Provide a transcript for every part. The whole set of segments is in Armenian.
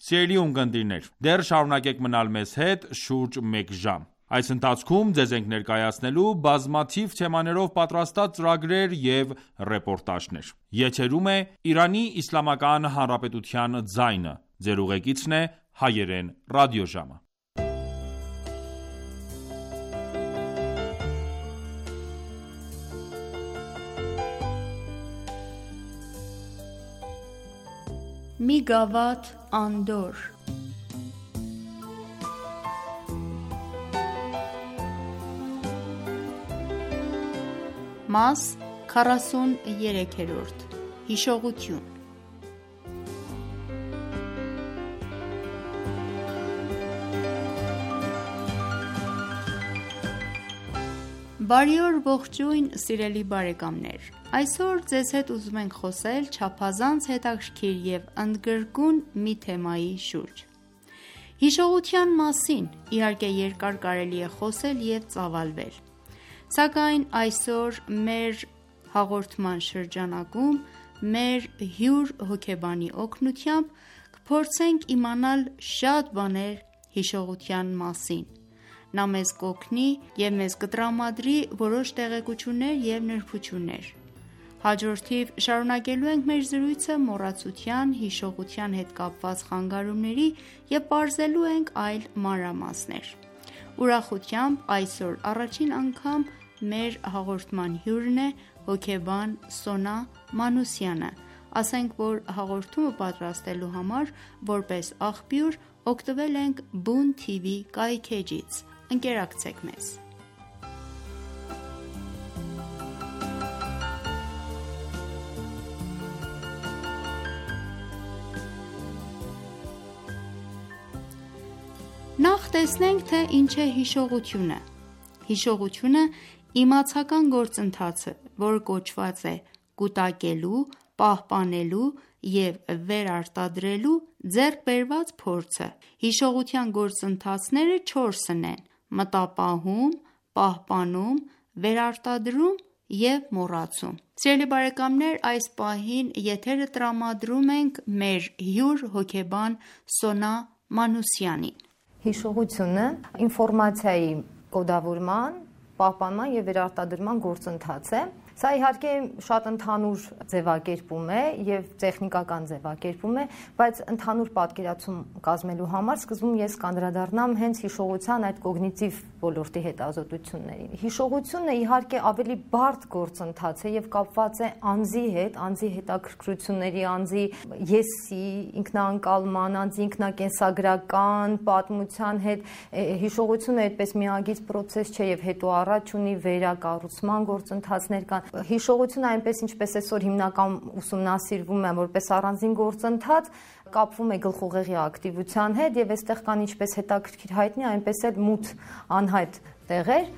Սիրելի ունկնդիրներ, դեռ շարունակեք մնալ մեզ հետ շուրջ մեկ ժամ։ Այս ընթացքում ձեզ ենք ներկայացնելու բազմաթիվ թեմաներով պատրաստած ծրագրեր և ռեպորտաժներ։ Եթերում է Իրանի Իսլամական Հանրապետության ձայնը։ Ձեր ուղեկիցն է Հայերեն ռադիոժամը։ Մի գավաթ անդորր։ Մաս 43. Հիշողություն։ Բարի օր, ողջույն, սիրելի բարեկամներ։ Այսօր ձեզ հետ ուզում ենք խոսել չափազանց հետաքրքիր և ընդգրկուն մի թեմայի շուրջ։ Հիշողության մասին, իհարկե, երկար կարելի է խոսել և ծավալվել, սակայն այսօր մեր հաղորդման շրջանակում մեր հյուր հոգեբանի օգնությամբ կփորձենք իմանալ շատ բաներ հիշողության մասին։ Նա մեզ կօգնի և մեզ կտրամադրի որոշ տեղեկություններ և նրբություններ։ Հաջորդիվ շարունակելու ենք մեր զրույցը մոռացության, հիշողության հետ կապված խանգարումների և պարզելու ենք այլ մանրամասներ։ Ուրախությամբ այսօր առաջին անգամ մեր հաղորդման հյուրն է հոգեբան Սոնա Մանուսյանը։ Ասենք, որ հաղորդումը պատրաստելու համար որպես աղբյուր օգտվել ենք Բուն TV կայքէջից։ Ընկերակցեք մեզ։ Նախ տեսնենք, թե ինչ է հիշողությունը։ Հիշողությունը իմացական գործընթաց է, որը կոչված է կուտակելու, պահպանելու և վերարտադրելու ձեռք բերված փորձը։ Հիշողության գործընթացները 4-ն են՝ մտապահում, պահպանում, վերարտադրում և մոռացում։ Սիրելի բարեկամներ, այս պահին եթերը տրամադրում ենք մեր հյուր հոգեբան Սոնա Մանուսյանին։ Հիշողությունը ինֆորմացիայի կոդավորման, պահպանման և վերարտադրման գործընթաց է։ Սա իհարկե շատ ընդհանուր ձևակերպում է և տեխնիկական ձևակերպում է, բայց ընդհանուր պատկերացում կազմելու համար սկզբում ես կանդրադառնամ հենց հիշողության այդ կոգնիտիվ ոլորտի հետազոտություններին։ Հիշողությունը իհարկե ավելի բարդ գործընթաց է և կապված է անձի հետ, անձի հետաքրքրությունների, անձի եսի, ինքնաանկալման, անձի ինքնակենսագրական պատմության հետ։ Հիշողությունը այդպես միագիծ պրոցես չէ և հետո առաջ ունի վերակառուցման գործընթացներ կան։ Հիշողությունը այնպես, ինչպես այսօր հիմնական ուսումնասիրվում է որպես առանձին գործընթաց, կապվում է գլխուղեղի ակտիվության հետ և այստեղ կան ինչպես հետաքրքիր հայտնի, այնպես էլ մութ անհայտ տեղեր։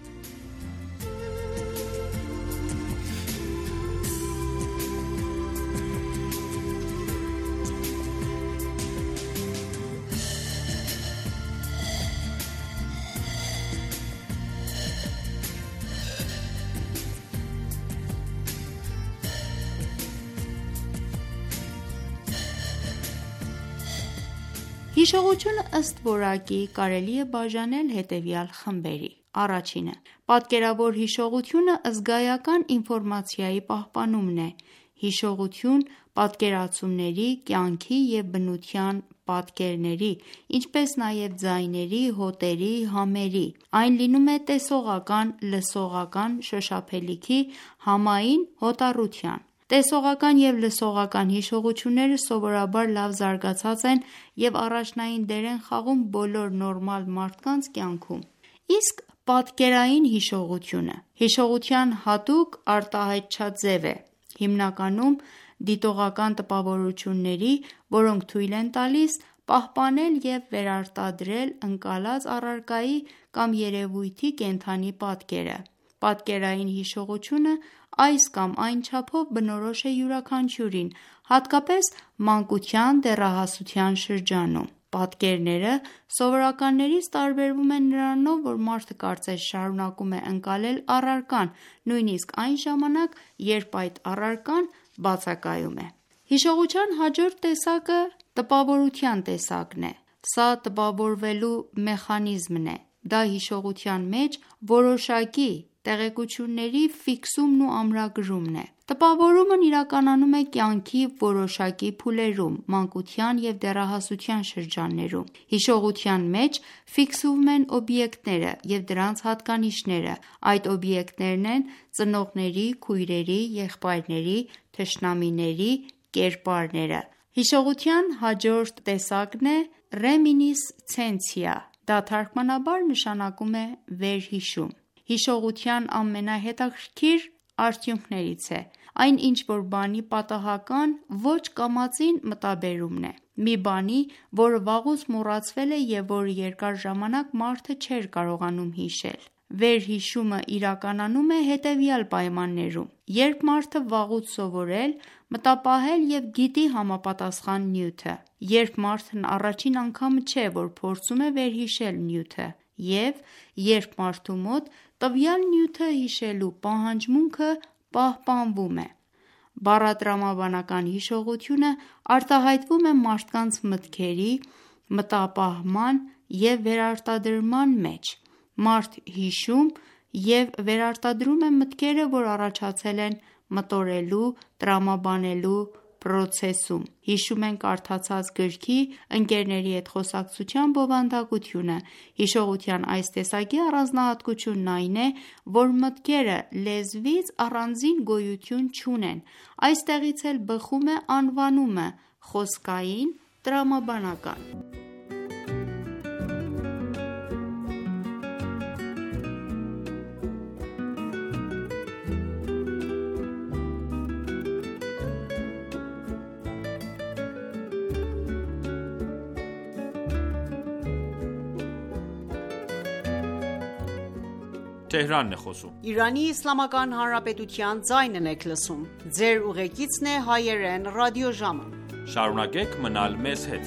Հիշողությունը ըստ որակի կարելի է բաժանել հետևյալ խմբերի։ Առաջինը՝ պատկերավոր հիշողությունը զգայական ինֆորմացիայի պահպանումն է։ Հիշողություն պատկերացումների, կյանքի և բնության պատկերների, ինչպես նաև ձայների, հոտերի, համերի։ Այն լինում է տեսողական, լսողական, շոշափելիքի, համային, հոտառության։ Տեսողական և լսողական հիշողությունները սովորաբար լավ զարգացած են և առաջնային դեր են խաղում բոլոր նորմալ մարդկանց կյանքում։ Իսկ պատկերային հիշողությունը հիշողության հատուկ արտահայտչաձև է, հիմնականում դիտողական տպավորությունների, որոնք թույլ են տալիս պահպանել և վերարտադրել ընկալած առարկայի կամ երևույթի կենդանի պատկերը։ Պատկերային հիշողությունը այս կամ այն չափով բնորոշ է յուրաքանչյուրին, հատկապես մանկության, դեռահասության շրջանում։ Պատկերները սովորականներից տարբերվում են նրանով, որ մարդը կարծես շարունակում է ընկալել առարկան, նույնիսկ այն ժամանակ, երբ այդ առարկան բացակայում է։ Հիշողության հաջորդ տեսակը տպավորության տեսակն է։ Սա տպավորվելու մեխանիզմն է։ Դա հիշողության մեջ որոշակի տեղեկությունների ֆիքսումն ու ամրագրումն է։ Տպավորումն իրականանում է կյանքի որոշակի փուլերում, մանկության և դեռահասության շրջաններում։ Հիշողության մեջ ֆիքսվում են օբյեկտները և դրանց հատկանիշները։ Այդ օբյեկտներն են ծնողների, քույրերի, եղբայրների, թշնամիների կերպարները։ Հիշողության հաջորդ տեսակն է ռեմինիսցենցիա։ Դա թարգմանաբար նշանակում է վերհիշում։ Հիշողության ամենահետաքրքիր արդյունքներից է այն ինչ-որ բանի պատահական ոչ կամածին մտաբերումն է։ Մի բանի, որը վաղուց մոռացվել է և որը երկար ժամանակ մարդը չէր կարողանում հիշել։ Վերհիշումը իրականանում է հետևյալ պայմաններում. երբ մարդը վաղուց սովորել, մտապահել և գիտի համապատասխան նյութը, երբ մարդն առաջին անգամը չէ, որ փորձում է վերհիշել նյութը, և երբ մարդու մոտ տվյալ նյութը հիշելու պահանջմունքը պահպանվում է։ Բառատրամաբանական հիշողությունը արտահայտվում է մարդկանց մտքերի, մտապահման և վերարտադրման մեջ։ Մարդ հիշում և վերարտադրում է մտքերը, որ առաջացել են մտորելու, տրամաբանելու պրոցեսում։ Հիշում են կարդացած գրքի, ընկերների հետ խոսակցության բովանդակությունը։ Հիշողության այս տեսակի առանձնահատկությունն այն է, որ մտքերը լեզվից առանձին գոյություն չունեն։ Այստեղից էլ բխում է անվանումը խոսքային տրամաբանական։ Շարունակեք մնալ մեզ հետ։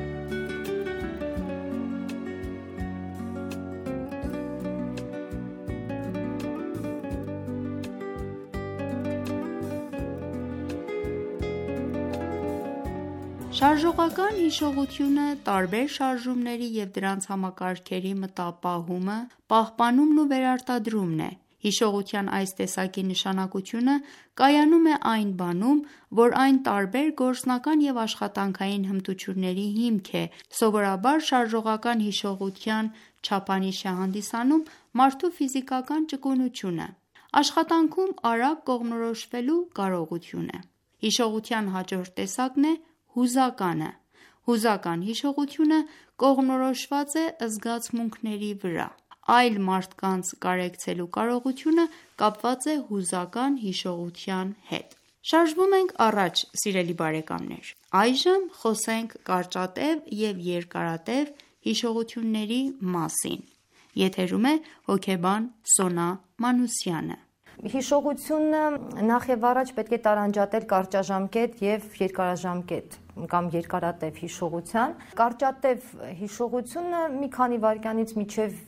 Շարժողական հիշողությունը տարբեր շարժումների և դրանց համակարգերի մտապահումը, պահպանումն ու վերարտադրումն է։ Հիշողության այս տեսակի նշանակությունը կայանում է այն բանում, որ այն տարբեր գործնական և աշխատանքային հմտությունների հիմք է։ Սովորաբար շարժողական հիշողության չափանիշ է հանդիսանում մարդու ֆիզիկական ճկունությունը, աշխատանքում արագ կողմնորոշվելու կարողությունը։ Հիշողության հաջորդ տեսակն է հուզականը։ Հուզական հիշողությունը կողմնորոշված է զգացմունքների վրա։ Այլ մարդկանց կարեկցելու կարողությունը կապված է հուզական հիշողության հետ։ Շարժվում ենք առաջ, սիրելի բարեկամներ։ Այժմ խոսենք կարճատև և երկարատև հիշողությունների մասին։ Եթերում է հոգեբան Սոնա Մանուսյանը։ Հիշողությունը նախ եւ առաջ պետք է տարանջատել կարճաժամկետ եւ երկարաժամկետ կամ երկարատև հիշողության։ Կարճատև հիշողությունը մի քանի վայրկյանից մինչև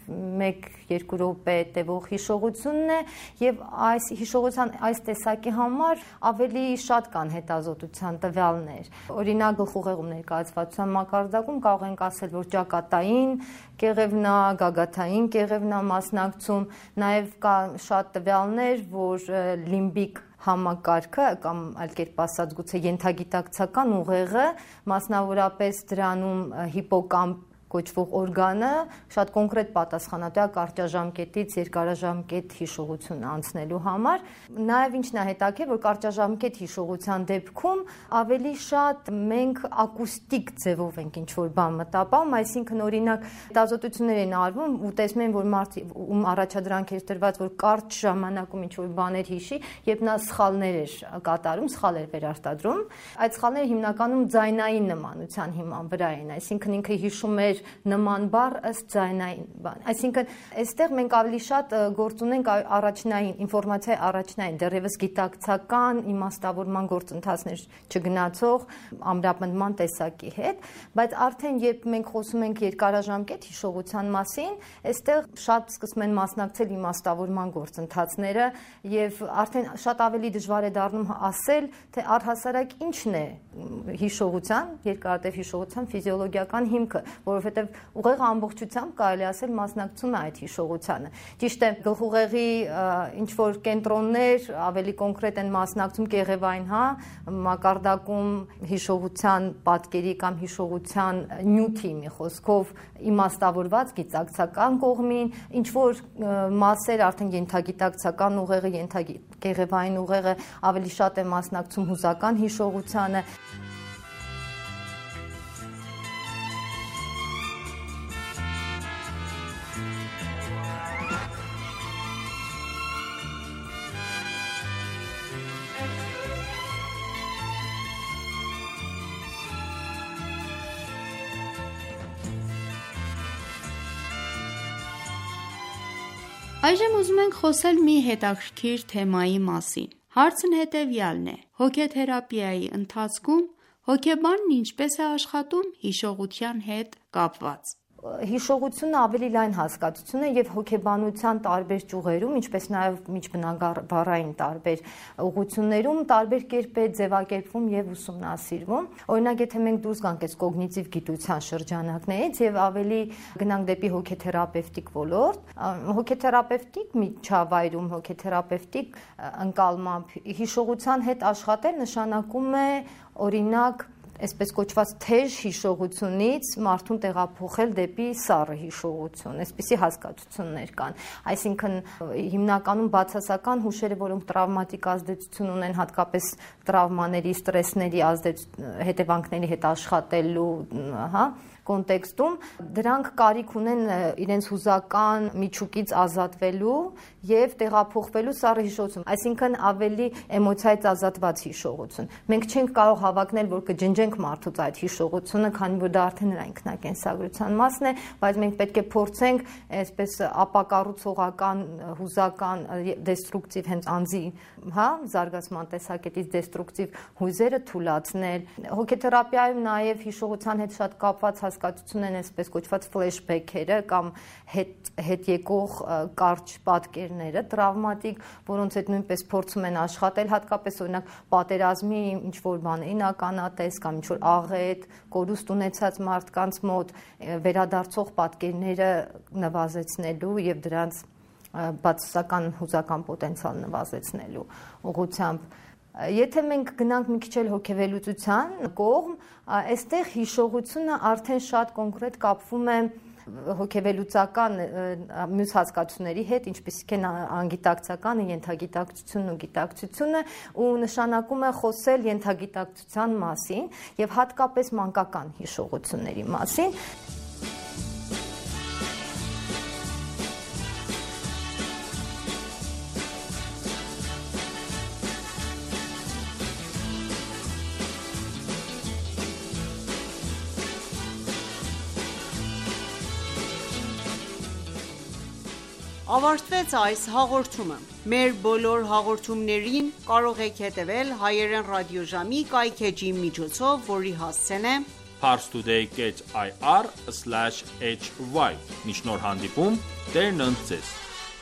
1-2 րոպե տևող հիշողությունն է եւ այս հիշողության այս տեսակի համար ավելի շատ կան հետազոտության տվյալներ։ Օրինակ գլխուղեղում ներկայացվածության մակարդակում կարող ենք ասել, որ ճակատային կեղևնա, գագաթային կեղևնա մասնակցում, նաև կա շատ տվյալներ, որ լիմբիկ համակարգը կամ այլ կերպ ասած գուցե ենթագիտակցական ուղեղը, մասնավորապես դրանում հիպոկամպ կոչվող օրգանը շատ կոնկրետ պատասխանատու է կարճաժամկետից երկարաժամկետ հիշողություն անցնելու համար։ Նաև ինչն է հետաքրքիր, որ կարճաժամկետ հիշողության դեպքում ավելի շատ մենք ակուստիկ ձևով ենք ինչ-որ բան մտապահում, այսինքն օրինակ հետազոտություններ են արվում ու տեսնում են, որ մարդ ում առաջադրանք էր տրված, որ կարճ ժամանակում ինչ-որ բաներ հիշի, երբ նա սխալներ էր կատարում, սխալ էր վերարտադրում, այդ սխալները հիմնականում ձայնային նմանության հիման վրա են, այսինքն ինքը հիշում էր նման բառ ըստ ձայնային բան։ Այսինքն, այստեղ մենք ավելի շատ գործ ունենք առաջնային ինֆորմացիայի առաջնային, դեռևս գիտակցական իմաստավորման գործընթացներ չգնացող ամրապնդման տեսակի հետ, բայց արդեն երբ մենք խոսում ենք երկարաժամկետ հիշողության մասին, այստեղ շատ սկսում են մասնակցել իմաստավորման գործընթացները եւ արդեն շատ ավելի դժվար է դառնում ասել, թե առհասարակ ինչն է հիշողության, երկարատև հիշողության ֆիզիոլոգիական հիմքը, որովհետեւ ուղեղը ամբողջությամբ կարելի ասել մասնակցում է այդ հիշողությանը։ Ճիշտ է, գլխուղեղի ինչ որ կենտրոններ ավելի կոնկրետ են մասնակցում կեղևային, մակարդակում հիշողության պատկերի կամ հիշողության նյութի մի խոսքով իմաստավորված գիտակցական կողմին, ինչ որ մասեր արդեն ենթագիտակցական ուղեղը, կեղևային ուղեղը ավելի շատ է մասնակցում հուզական հիշողությանը։ Այժմ ուզում ենք խոսել մի հետաքրքիր թեմայի մասին։ Հարցն հետևյալն է. հոգեթերապիայի ընթացքում հոգեբանն ինչպես է աշխատում հիշողության հետ կապված։ Հիշողությունը ավելի լայն հասկացություն է եւ հոգեբանության տարբեր ճյուղերում, ինչպես նաեւ միջբնագավառային տարբեր ուղղություններում տարբեր կերպ է ձևակերպվում եւ ուսումնասիրվում։ Օրինակ, եթե մենք դուրս գանք այս կոգնիտիվ գիտության շրջանակներից եւ ավելի գնանք դեպի հոգեթերապևտիկ ոլորտ, հոգեթերապևտիկ միջավայրում, հոգեթերապևտիկ ընկալմամբ հիշողության հետ աշխատել նշանակում է օրինակ այսպես կոչված թեժ հիշողությունից մարդուն տեղափոխել դեպի սառը հիշողություն, այսպիսի հասկացություններ կան։ Այսինքն հիմնականում բացասական հուշերը, որոնք տրավմատիկ ազդեցություն ունեն, հատկապես տրավմաների, ստրեսների հետևանքների հետ աշխատելու, կոնտեքստում, դրանք կարիք ունեն իրենց հուզական միջուկից ազատվելու եւ տեղափոխվելու սառը հիշողություն, այսինքն ավելի էմոցիայից ազատված հիշողություն։ Մենք չենք կարող հավակնել, որ կջնջենք մարդուց այդ հիշողությունը, քանի որ դա արդեն նրա ինքնակենսագրության մասն է, բայց մենք պետք է փորձենք այսպես ապակառուցողական, հուզական, դեստրուկտիվ հենց անձի, զարգացման տեսակետից դեստրուկտիվ հույզերը թուլացնել։ Հոգեթերապիայում նաեւ հիշողության հետ շատ կապված հասկացություն են այսպես կոչված ֆլեշբեքերը կամ հետ եկող կարճ պատկերները, տրավմատիկ, որոնց հետ նույնպես փորձում են աշխատել, հատկապես օրինակ պատերազմի ինչ որ բաներին ականատես կամ ինչ որ աղետ, կորուստ ունեցած մարդկանց մոտ վերադարձող պատկերները նվազեցնելու եւ դրանց բացասական հուզական պոտենցիալ նվազեցնելու ուղղությամբ։ Եթե մենք գնանք մի քիչ էլ հոգեվերլուծության կողմ, այստեղ հիշողությունը արդեն շատ կոնկրետ կապվում է հոգեվերլուծական մյուս հասկացությունների հետ, ինչպիսիք են անգիտակցականը, ենթագիտակցությունն ու գիտակցությունը, ու նշանակում է խոսել ենթագիտակցության մասին եւ հատկապես մանկական հիշողությունների մասին։ Ավարտվեց այս հաղորդումը։ Մեր բոլոր հաղորդումներին կարող եք հետևել հայերեն ռադիոժամի կայքէջի միջոցով, որի հասցեն է parstoday.ir/hy։ Մինչ նոր հանդիպում, Տերն ընդ ձեզ։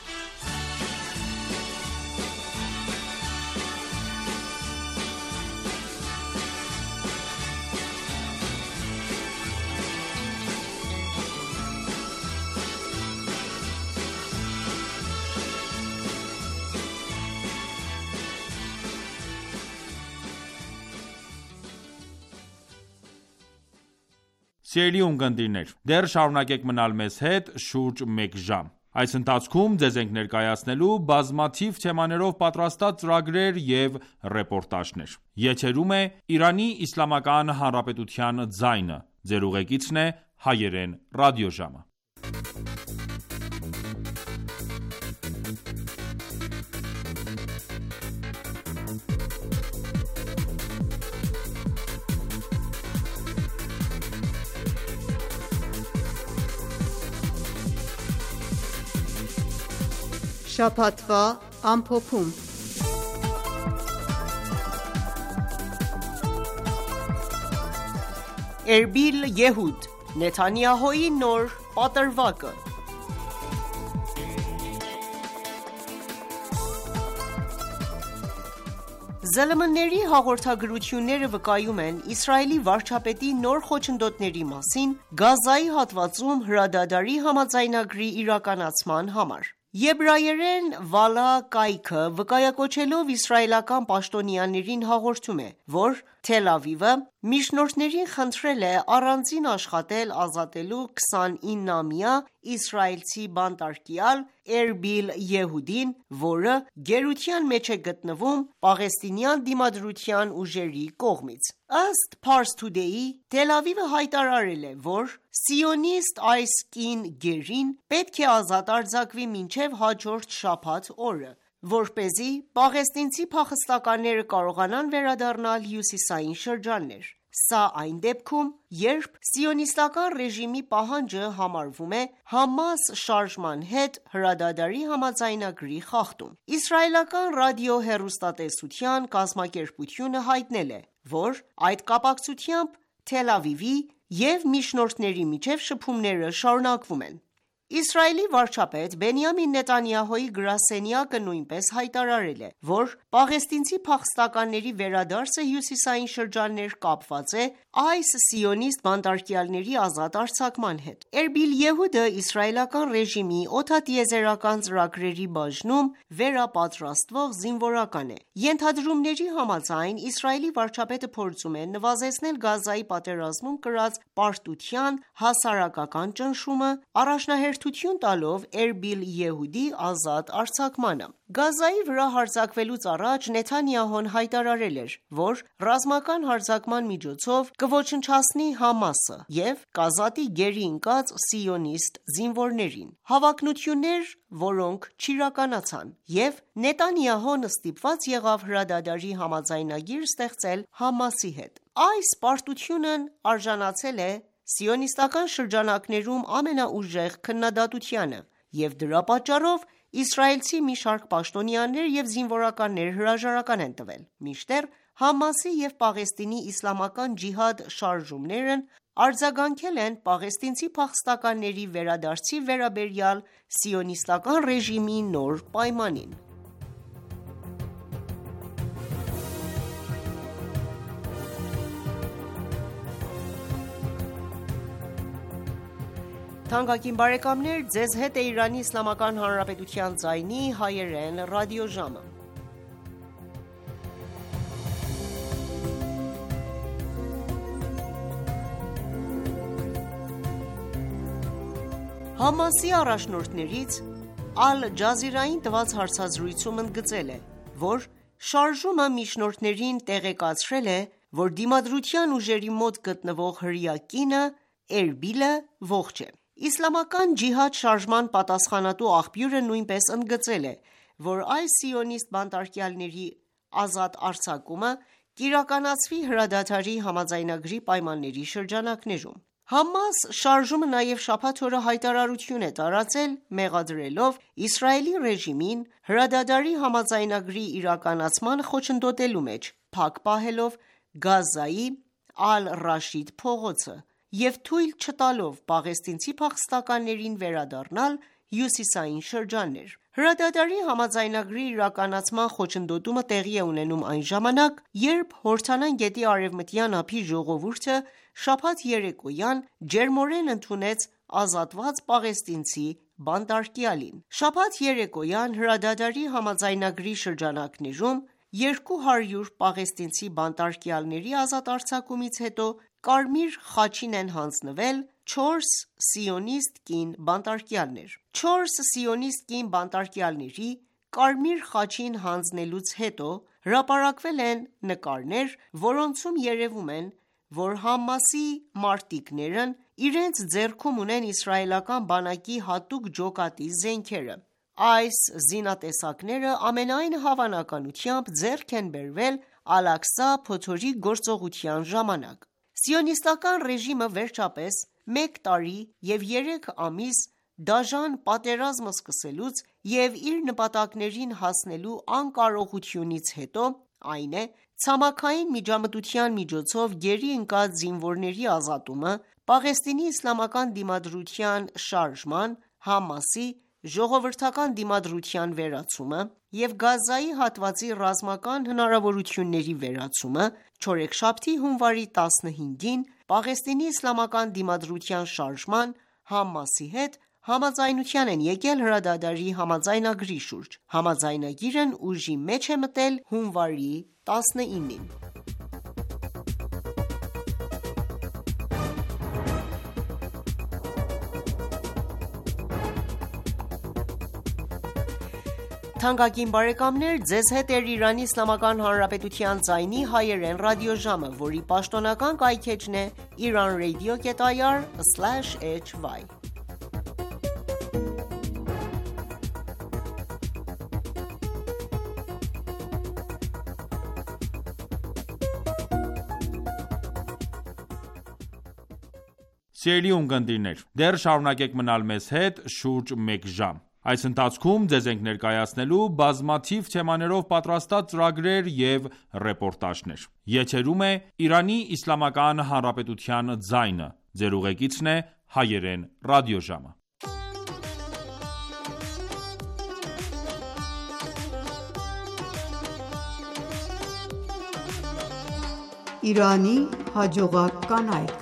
Սիրելի ունկնդիրներ, դեռ շարունակեք մնալ մեզ հետ շուրջ մեկ ժամ։ Այս ընթացքում ձեզ ենք ներկայացնելու բազմաթիվ թեմաներով պատրաստած ծրագրեր և ռեպորտաժներ։ Եթերում է Իրանի Իսլամական Հանրապետության ձայնը։ Ձեր ուղեկիցն է հայերեն ռադիոժամը։ Շաբաթվա ամփոփում։ Էրբիլ Եհուդ Նեթանյահուի նոր պատրվակը։ ԶԼՄ-ների հաղորդագրությունները վկայում են Իսրայելի վարչապետի նոր խոչընդոտների մասին Գազայի հատվածում հրադադարի համաձայնագրի իրականացման համար։ Եբրայերեն Վալա կայքը վկայակոչելով իսրայելական պաշտոնյաներին հաղորդում է, որ Թել Ավիվը միջնորդներին խնդրել է առանձին աշխատել ազատելու 29-ամյա իսրայելցի բանտարկյալ Էրբիլ Եհուդին, որը գերության մեջ է գտնվում պաղեստինյան դիմադրության ուժերի կողմից։ Ըստ Pars Today-ի, Թել Ավիվը հայտարարել է, որ սիոնիստ այս կին գերին պետք է ազատ արձակվի մինչև հաջորդ շաբաթ օրը, որպեսզի պաղեստինցի փախստականները կարողանան վերադառնալ հյուսիսային շրջաններ։ Սա այն դեպքում, երբ սիոնիստական ռեժիմի պահանջը համարվում է Համաս շարժման հետ հրադադարի համաձայնագրի խախտում։ Իսրայելական ռադիո-հեռուստատեսության կազմակերպությունը հայտնել է, որ այդ կապակցությամբ Թել Ավիվի և միջնորդների միջև շփումները շարունակվում են։ Իսրայելի վարչապետ Բենյամին Նեթանյահուի գրասենյակը նույնպես հայտարարել է, որ պաղեստինցի փախստականների վերադարձը հյուսիսային շրջաններ կապված է այս սիոնիստ բանտարկյալների ազատ արձակման հետ։ Էրբիլ Եհուդը իսրայելական ռեժիմի օդատիեզերական ծրագրերի բաժնում վերապատրաստվող զինվորական է։ Ենթադրումների համաձայն Իսրայելի վարչապետը փորձում է նվազեցնել Գազայի պատերազմում կրած պարտության հասարակական ճնշումը, առաջնահերթություն տալով Էրբիլ Եհուդի ազատ արձակմանը։ Գազայի վրա հարձակվելուց առաջ Նեթանյահուն հայտարարել էր, որ ռազմական հարձակման միջոցով կոչնչացնի Համասը և կազատի գերի ընկած սիոնիստ զինվորներին։ Հավակնություններ, որոնք չիրականացան, և Նեթանյահուն ստիպված եղավ հրադադարի համաձայնագիր ստեղծել Համասի հետ։ Այս պարտությունն արժանացել է սիոնիստական շրջանակներում ամենաուժեղ քննադատությանը, և դրա պատճառով իսրայելցի մի շարք պաշտոնյաներ և զինվորականներ հրաժարական են տվել, մինչդեռ Համասի և Պաղեստինի իսլամական ջիհադ շարժումներն արձագանքել են պաղեստինցի փախստականների վերադարձի վերաբերյալ սիոնիստական ռեժիմի նոր պայմանին։ Թանկագին բարեկամներ, ձեզ հետ է Իրանի Իսլամական Հանրապետության ձայնի հայերեն ռադիոժամը։ Համասի առաջնորդներից Ալ Ջազիրային տված հարցազրույցում ընդգծել է, որ շարժումը միջնորդներին տեղեկացրել է, որ դիմադրության ուժերի մոտ գտնվող հրեա կինը Էրբիլը ողջ է։ Իսլամական ջիհադ շարժման պատասխանատու աղբյուրը նույնպես ընդգծել է, որ այս սիոնիստ բանտարկյալների ազատ արձակումը կիրականացվի հրադադարի համաձայնագրի պայմանների շրջանակներում։ Համաս շարժումը նաև շաբաթ օրը հայտարարություն է տարածել, մեղադրելով Իսրայելի ռեժիմին հրադադարի համաձայնագրի իրականացմանը խոչընդոտելու մեջ, փակ պահելով Գազայի Ալ-Ռաշիդ փողոցը և թույլ չտալով պաղեստինցի փախստականներին վերադառնալ հյուսիսային շրջաններ։ Հրադադարի համաձայնագրի իրականացման խոչընդոտումը տեղի է ունենում այն ժամանակ, երբ Հորդանան գետի արևմտյան ափի ժողովուրդը շաբաթ երեկոյան ջերմորեն ընդունեց ազատված պաղեստինցի բանտարկյալին։ Շաբաթ երեկոյան հրադադարի համաձայնագրի շրջանակներում 200 պաղեստինցի բանտարկյալների ազատ արձակումից հետո Կարմիր խաչին են հանձնվել 4 սիոնիստ կին բանտարկյալներ։ 4 սիոնիստ կին բանտարկյալների Կարմիր խաչին հանձնելուց հետո հրապարակվել են նկարներ, որոնցում երևում են, որ Համասի մարտիկներն իրենց ձեռքում ունեն իսրայելական բանակի հատուկ ջոկատի զենքերը։ Այս զինատեսակները ամենայն հավանականությամբ ձեռք են բերվել Ալ-Աղսա փոթորիկ գործողության ժամանակ։ Սիոնիստական ռեժիմը վերջապես 1 տարի և 3 ամիս դաժան պատերազմը սկսելուց և իր նպատակներին հասնելու անկարողությունից հետո, այն է ցամաքային միջամտության միջոցով գերի ընկած զինվորների ազատումը, Պաղեստինի իսլամական դիմադրության շարժման, ՀԱՄԱՍ-ի ժողովրդական դիմադրության վերացումը և Գազայի հատվածի ռազմական հնարավորությունների վերացումը, չորեքշաբթի հունվարի 15-ին Պաղեստինի իսլամական դիմադրության շարժման, ՀԱՄԱՍ-ի հետ համաձայնության են եկել հրադադարի համաձայնագրի շուրջ։ Համաձայնագիրն ուժի մեջ է մտել հունվարի 19-ին։ Թանկագին բարեկամներ, ձեզ հետ է Իրանի Իսլամական Հանրապետության ձայնի հայերեն ռադիոժամը, որի պաշտոնական կայքէջն է iranradio.ir/hy: Սիրելի ունկնդիրներ, դեռ շարունակեք մնալ մեզ հետ շուրջ մեկ ժամ: Այս ընթացքում ձեզ ենք ներկայացնելու բազմաթիվ թեմաներով պատրաստած ծրագրեր և ռեպորտաժներ: Եթերում է Իրանի Իսլամական Հանրապետության ձայնը: Ձեր ուղեկիցն է հայերեն ռադիոժամը: Իրանի հաջողակ կանայք: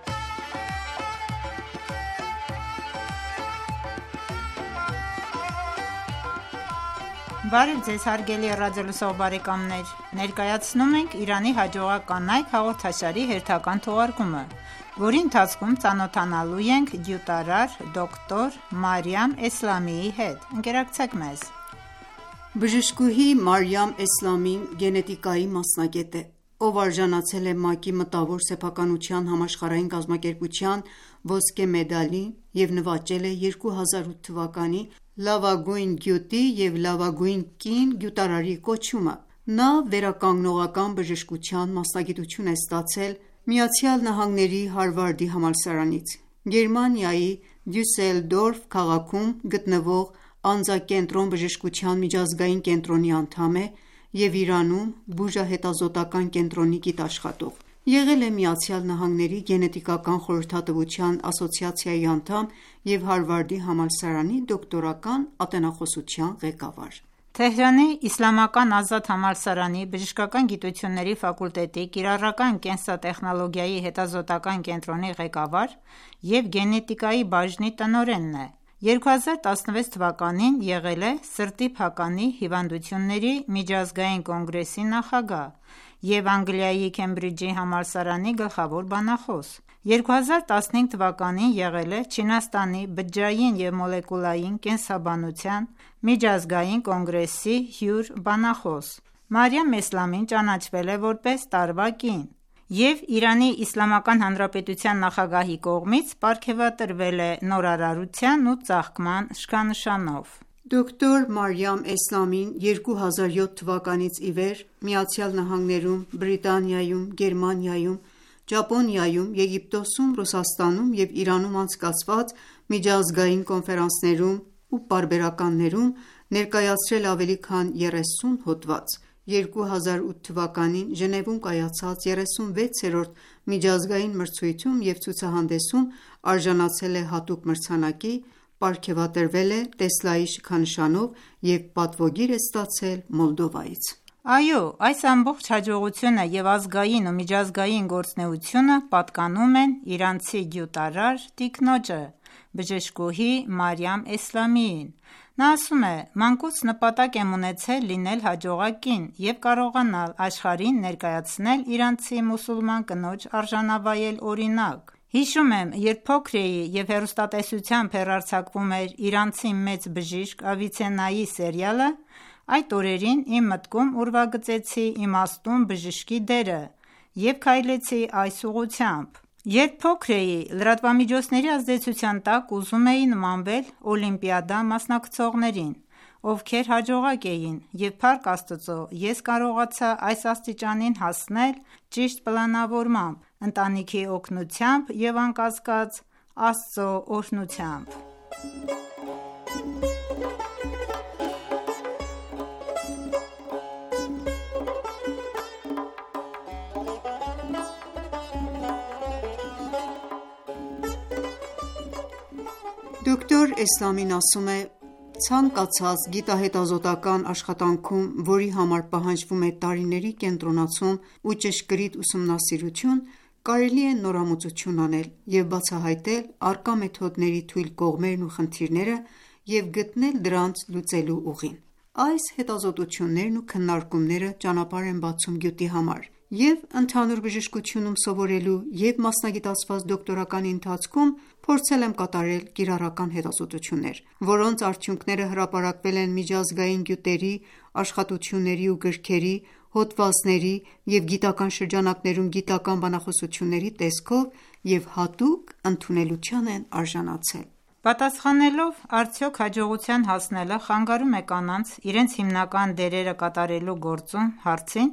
Բարև ձեզ հարգելի ռադիոլսող բարեկամներ: Ներկայացնում ենք «Իրանի հաջողակ կանայք» հաղորդաշարի հերթական թողարկումը, որի ընթացքում ծանոթանալու ենք գյուտարար դոկտոր Մարիամ Էսլամիի հետ: Ընկերակցեք մեզ: Բժշկուհի Մարիամ Էսլամին գենետիկայի մասնագետ է, ով արժանացել է ՄԱԿ-ի Մտավոր սեփականության համաշխարհային կազմակերպության ոսկե մեդալի և նվաճել է 2008 թվականի լավագույն գյուտի և լավագույն կին գյուտարարի կոչումը: Նա վերականգնողական բժշկության մասնագիտություն է ստացել ԱՄՆ-ի Հարվարդի համալսարանից, Գերմանիայի Դյուսելդորֆ քաղաքում գտնվող անձակենտրոն բժշկության միջազգային կենտրոնի անդամ է և Իրանում բուժահետազոտական կենտրոնի գիտաշխատող: Եղել է ԱՄՆ Գենետիկական խորհրդատվության ասոցիացիայի անդամ և Հարվարդի համալսարանի դոկտորական ատենախոսության ղեկավար: Թեհրանի Իսլամական Ազատ համալսարանի բժշկական գիտությունների ֆակուլտետի կիրառական կենսատեխնոլոգիայի հետազոտական կենտրոնի ղեկավար և գենետիկայի բաժնի տնօրենն է: 2016 թվականին եղել է սրտի փականի հիվանդությունների միջազգային կոնգրեսի նախագահ և Անգլիայի Քեմբրիջի համալսարանի գլխավոր բանախոս: 2015 թվականին եղել է Չինաստանի բջջային և մոլեկուլային կենսաբանության միջազգային կոնգրեսի հյուր-բանախոս: Մարիամ Էսլամին ճանաչվել է որպես տարվա կին և ԻԻՀ նախագահի կողմից պարգևատրվել է նորարարության ու ծաղկման շքանշանով: Դոկտոր Մարիամ Էսլամին 2007 թվականից ի վեր ԱՄՆ-ում, Բրիտանիայում, Գերմանիայում, Ճապոնիայում, Եգիպտոսում, Ռուսաստանում և Իրանում անցկացված միջազգային կոնֆերանսներում ու պարբերականներում ներկայացրել ավելի քան 30 հոդված: 2008 թվականին Ժնևում կայացած 36-րդ միջազգային մրցույթում և ցուցահանդեսում արժանացել է հատուկ մրցանակի, պարգևատրվել է Տեսլայի շքանշանով և պատվոգիր է ստացել Մոլդովայից: Այո, այս ամբողջ հաջողությունը և ազգային ու միջազգային գործունեությունը պատկանում են իրանցի գյուտարար տիկնոջը բժշկուհի Մարիամ Էսլամիին: Նա ասում է. «Մանկուց նպատակ եմ ունեցել լինել հաջողակ կին և կարողանալ աշխարհին ներկայացնել իրանցի մուսուլման կնոջ արժանավայել օրինակ: Հիշում եմ, երբ փոքր էի և հեռուստատեսությամբ հեռարձակվում էր իրանցի մեծ բժիշկ Ավիցեննայի սերիալը, այդ օրերին իմ մտքում ուրվագծեցի իմաստուն բժշկի դերը և քայլեցի այս ուղղությամբ: Երբ փոքր էի, լրատվամիջոցների ազդեցության տակ ուզում էի նմանվել օլիմպիադա մասնակցողներին, ովքեր հաջողակ էին և փառք Աստծո, ես կարողացա այս աստիճանին հասնել ճիշտ պլանավորմամբ, ընտանիքի օգնությամբ և անկասկած Աստծո օրհնությամբ»: Դոկտոր Էսլամին ասում է. «Ցանկացած գիտահետազոտական աշխատանքում, որի համար պահանջվում է տարիների կենտրոնացում ու ճշգրիտ ուսումնասիրություն, կարելի է նորամուծություն անել և բացահայտել առկա մեթոդների թույլ կողմերն ու խնդիրները և գտնել դրանց լուծելու ուղին: Այս հետազոտություններն ու քննարկումները ճանապարհ են բացում գյուտի համար, և ընդհանուր բժշկությունում սովորելու և մասնագիտացված դոկտորականի ընթացքում փորձել եմ կատարել կիրառական հետազոտություններ, որոնց արդյունքները հրապարակվել են միջազգային գյուտերի, աշխատությունների ու գրքերի, հոդվածների և գիտական շրջանակներում գիտական բանախոսությունների տեսքով և հատուկ ընդունելության են արժանացել»: Պատասխանելով «Արդյոք հաջողության հասնելը խանգարում է կանանց իրենց հիմնական դերերը կատարելու գործում» հարցին,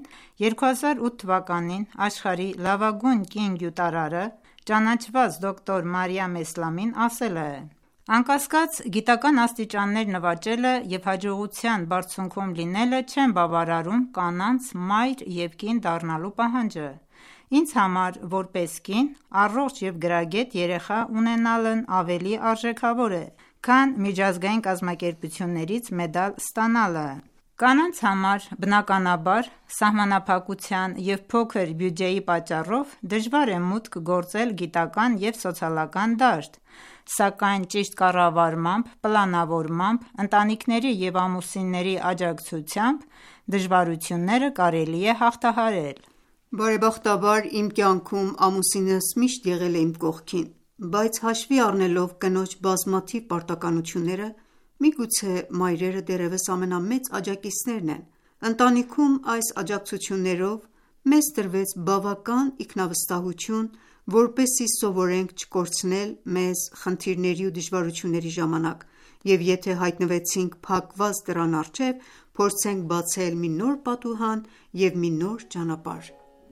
2008 թվականին աշխարհի լավագույն կին գյուտարարը, ճանաչված դոկտոր Մարիամ Էսլամին ասել է. «Անկասկած, գիտական աստիճաններ նվաճելը և հաջողության բարձունքում լինելը չեն բավարարում կանանց մայր և կին դառնալու պահանջը: Ինձ համար, որպես կին, առողջ և գրագետ երեխա ունենալն ավելի արժեքավոր է, քան միջազգային կազմակերպություններից մեդալ ստանալը: Կանանց համար, բնականաբար, սահմանափակության և փոքր բյուջեի պատճառով դժվար է մուտք գործել գիտական և սոցիալական դաշտ, սակայն ճիշտ կառավարմամբ, պլանավորմամբ, ընտանիքների և ամուսինների աջակցությամբ դժվարությունները կարելի է հաղթահարել»: Բարեբախտաբար, իմ կյանքում ամուսինս միշտ եղել է իմ կողքին, բայց հաշվի առնելով կնոջ բազմաթիվ պարտականությունները, միգուցե մայրերը դեռևս ամենամեծ աջակիցներն են: Ընտանիքում այս աջակցություններով մեզ տրվեց բավական ինքնավստահություն, որպեսզի սովորենք չկորցնել մեզ խնդիրների ու դժվարությունների ժամանակ և եթե հայտնվեցինք փակված դռան առջև, փորձենք բացել մի նոր պատուհան և մի նոր ճանապարհ: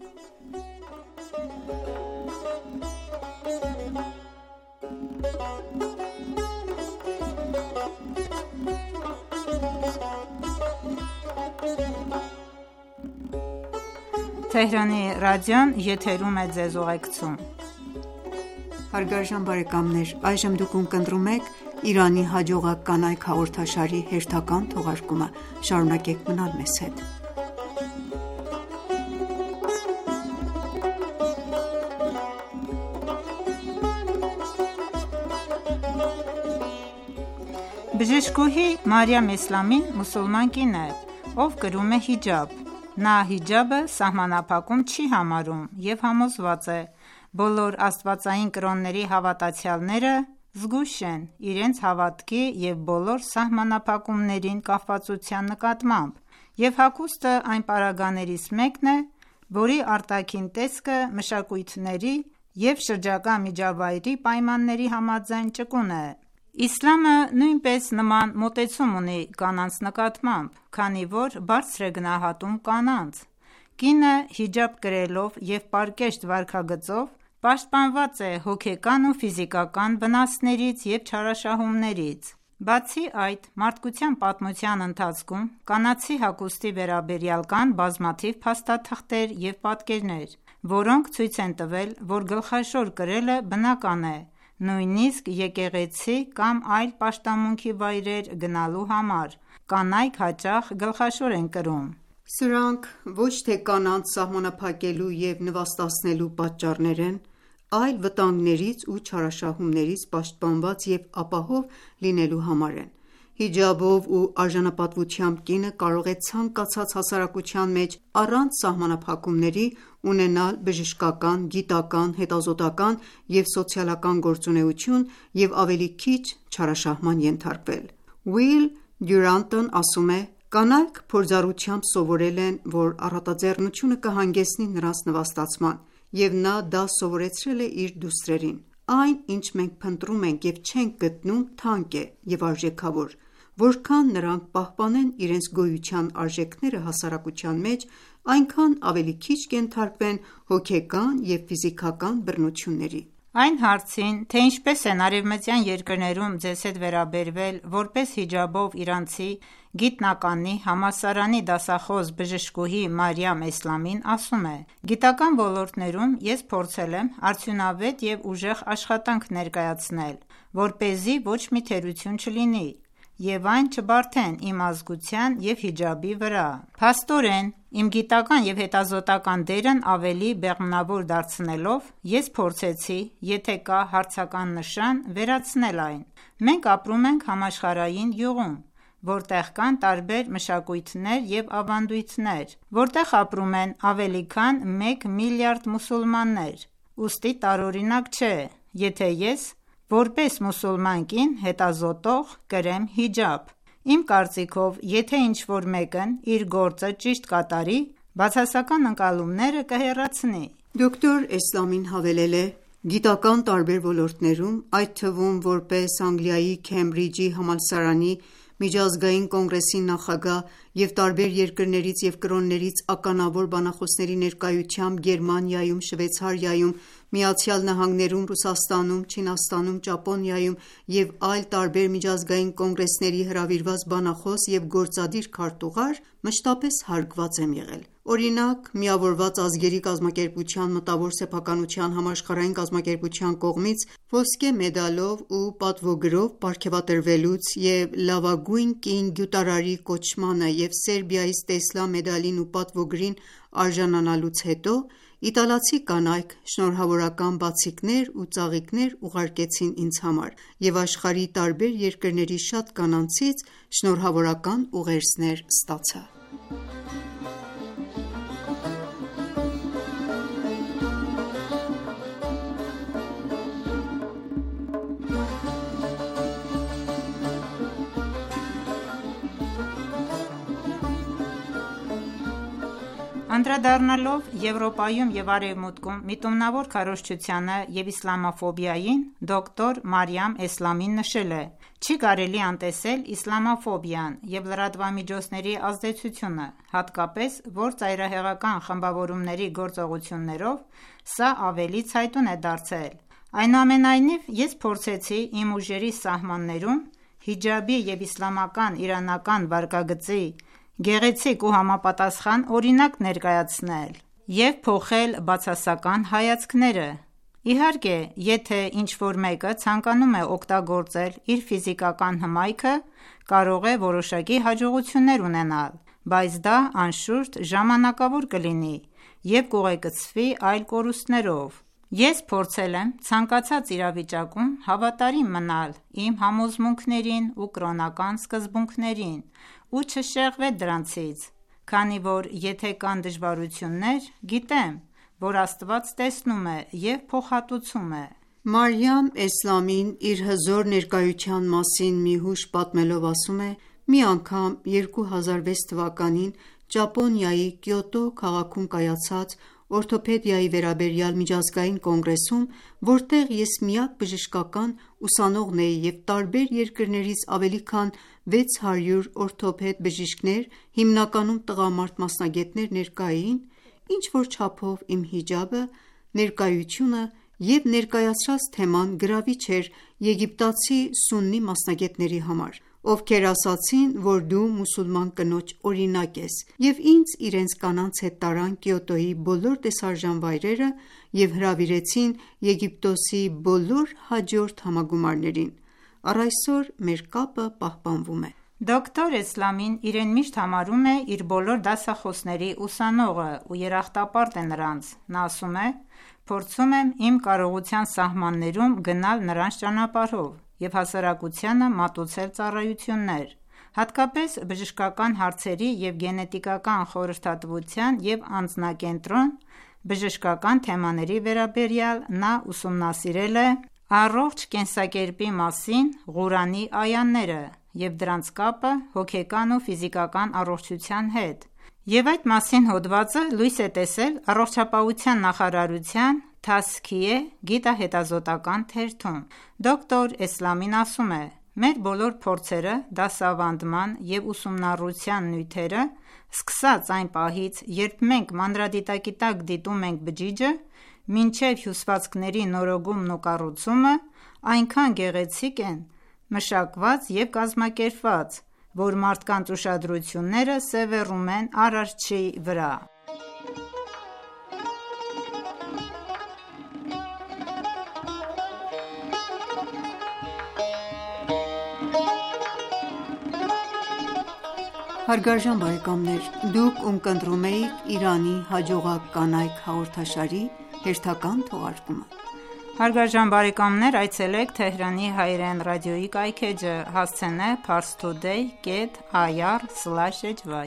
Բժշկուհի Մարիամ Էսլամին մուսուլման կին է, ով կրում է հիջաբ: Նա հիջաբը սահմանափակում չի համարում և համոզված է. «Բոլոր աստվածային կրոնների հավատացյալները զգույշ են իրենց հավատքի և բոլոր սահմանափակումներին կապվածության նկատմամբ, և հագուստը այն պարագաներից մեկն է, որի արտաքին տեսքը մշակույթների և շրջակա միջավայրի պայմանների համաձայն ճկուն է»: Իսլամը նույնպես նման մոտեցում ունի կանանց նկատմամբ, քանի որ բարձր է գնահատում կանանց: Կինը հիջաբ կրելով և պարկեշտ վարքագծով պաշտպանված է հոգեկան ու ֆիզիկական վնասներից և չարաշահումներից: Բացի այդ, մարդկության պատմության ընթացքում կանացի հագուստի վերաբերյալ կան բազմաթիվ փաստաթղթեր և պատկերներ, որոնք ցույց են տվել, որ գլխաշոր կրելը բնական է, նույնիսկ եկեղեցի կամ այլ պաշտամունքի վայրեր գնալու համար կանայք հաճախ գլխաշոր են կրում: Սրանք ոչ թե կանանց սահմանափակելու և նվաստացնելու պատճառներ են, այլ վտանգներից ու չարաշահումներից պաշտպանված և ապահով լինելու համար են: Հիջաբով ու արժանապատվությամբ կինը կարող է ցանկացած հասարակության մեջ առանց սահմանափակումների ունենալ բժշկական, գիտական, հետազոտական և սոցիալական գործունեություն և ավելի քիչ չարաշահման ենթարկվել: Ուիլ Դյուրանտն ասում է. «Կանայք փորձառությամբ սովորել են, որ առատաձեռնությունը կհանգեցնի նրանց նվաստացման, և նա դա սովորեցրել է իր դուստրերին: Այն, ինչ մենք փնտրում ենք և չենք գտնում, թանկ է և արժեքավոր: Որքան նրանք պահպանեն իրենց գոյության արժեքները հասարակության մեջ, այնքան ավելի քիչ կենթարկվեն հոգեկան և ֆիզիկական բռնությունների»: Այն հարցին, թե ինչպես են արևմտյան երկրներում ձեզ հետ վերաբերվել որպես հիջաբով իրանցի գիտնականի համալսարանի դասախոս բժշկուհի Մարիամ Էսլամին ասում է. «Գիտական ոլորտներում ես փորձել եմ արդյունավետ և ուժեղ աշխատանք ներկայացնել, որպեսզի ոչ մի թերություն չլինի և այն չբարդեն իմ ազգության և հիջաբի վրա: Փաստորեն, իմ գիտական և հետազոտական դերն ավելի բեղմնավոր դարձնելով, ես փորձեցի, եթե կա հարցական նշան, վերացնել այն: Մենք ապրում ենք համաշխարհային գյուղում, որտեղ կան տարբեր մշակույթներ և ավանդույթներ, որտեղ ապրում են ավելի քան 1 միլիարդ մուսուլմաններ, ուստի տարօրինակ չէ, եթե ես, որպես մուսուլման կին հետազոտող, կրեմ հիջաբ: Իմ կարծիքով, եթե ինչ-որ մեկն իր գործը ճիշտ կատարի, բացասական ընկալումները կհեռացնի»: Դոկտոր Էսլամին հավելել է. «Գիտական տարբեր ոլորտներում, այդ թվում որպես Անգլիայի Քեմբրիջի համալսարանի միջազգային կոնգրեսի նախագահ և տարբեր երկրներից և կրոններից ականավոր բանախոսների ներկայությամբ Գերմանիայում, Շվեյցարիայում, ԱՄՆ-ում, Ռուսաստանում, Չինաստանում, Ճապոնիայում և այլ տարբեր միջազգային կոնգրեսների հրավիրված բանախոս և գործադիր քարտուղար, մշտապես հարգված եմ եղել: Օրինակ, Միավորված ազգերի կազմակերպության Մտավոր սեփականության համաշխարհային կազմակերպության կողմից ոսկե մեդալով ու պատվոգրով պարգևատրվելուց և լավագույն կին գյուտարարի կոչմանը և Սերբիայից Տեսլա մեդալին ու պատվոգրին արժանանալուց հետո, իտալացի կանայք շնորհավորական բացիկներ ու ծաղիկներ ուղարկեցին ինձ համար և աշխարհի տարբեր երկրների շատ կանանցից շնորհավորական ուղերձներ ստացա»: Անդրադառնալով Եվրոպայում և Արևմուտքում միտումնավոր քարոզչությանը և իսլամաֆոբիային, դոկտոր Մարիամ Էսլամին նշել է. «Չի կարելի անտեսել իսլամաֆոբիան և լրատվամիջոցների ազդեցությունը, հատկապես, որ ծայրահեղական խմբավորումների գործողություններով սա ավելի ցայտուն է դարձել: Այնուամենայնիվ, ես փորձեցի իմ ուժերի սահմաններում հիջաբի և իսլամական իրանական վարքագծի գեղեցիկ ու համապատասխան օրինակ ներկայացնել և փոխել բացասական հայացքները: Իհարկե, եթե ինչ-որ մեկը ցանկանում է օգտագործել իր ֆիզիկական հմայքը, կարող է որոշակի հաջողություններ ունենալ, բայց դա, անշուշտ, ժամանակավոր կլինի և կուղեկցվի այլ կորուստներով: Ես փորձել եմ ցանկացած իրավիճակում հավատարիմ մնալ իմ համոզմունքներին ու կրոնական սկզբունքներին ու չշեղվել դրանցից, քանի որ եթե կան դժվարություններ, գիտեմ, որ Աստված տեսնում է և փոխհատուցում է»: Մարիամ Էսլամին իր հզոր ներկայության մասին մի հուշ պատմելով ասում է. «Մի անգամ 2006 թվականին Ճապոնիայի Կիոտո քաղաքում կայացած օրթոպեդիայի վերաբերյալ միջազգային կոնգրեսում, որտեղ ես միակ բժշկական ուսանողն էի և տարբեր երկրներից ավելի քան 600 օրթոպեդ բժիշկներ, հիմնականում տղամարդ մասնագետներ ներկա էին, ինչ-որ չափով իմ հիջաբը, ներկայությունը և ներկայացրած թեման գրավիչ էր եգիպտացի սուննի մասնագետների համար, ովքեր ասացին, որ դու մուսուլման կնոջ օրինակ ես և ինձ իրենց կանանց հետ տարան Կիոտոյի բոլոր տեսարժան վայրերը և հրավիրեցին Եգիպտոսի բոլոր հաջորդ համագումարներին: Առ այսօր մեր կապը պահպանվում է»: Դոկտոր Էսլամին իրեն միշտ համարում է իր բոլոր դասախոսների ուսանողը ու երախտապարտ է նրանց: Նա ասում է. «Փորձում եմ իմ կարողության սահմաններում գնալ նրանց ճանապարհով և հասարակությանը մատուցել ծառայություններ, հատկապես բժշկական հարցերի և գենետիկական խորհրդատվության և անձնակենտրոն բժշկական թեմաների վերաբերյալ նա ուսումնասիրել է առողջ կենսակերպի մասին Ղուրանի այաները և դրանց կապը հոգեկան ու ֆիզիկական առողջության հետ և այդ մասին հոդվածը լույս է տեսել Առողջապահության նախարարության «Թազքիե» գիտահետազոտական թերթում: Դոկտոր Էսլամին ասում է. «Մեր բոլոր փորձերը, դասավանդման և ուսումնառության նյութերը, սկսած այն պահից, երբ մենք մանրադիտակի տակ դիտում ենք բջիջը, մինչև հյուսվածքների նորոգումն ու կառուցումը այնքան գեղեցիկ են, մշակված և կազմակերպված, որ մարդկանց ուշադրությունները սևեռում են Արարչի վրա։ Հարգարժան բարեկամներ, դուք ունկնդրում եք «Իրանի հաջողակ կանայք» հաղորդաշարի հերթական թողարկումը։ Հարգարժան բարեկամներ, այցելեք Թեհրանի հայրեն ռադիոյի կայքէջը, հասցնեք parstoday.ir/hy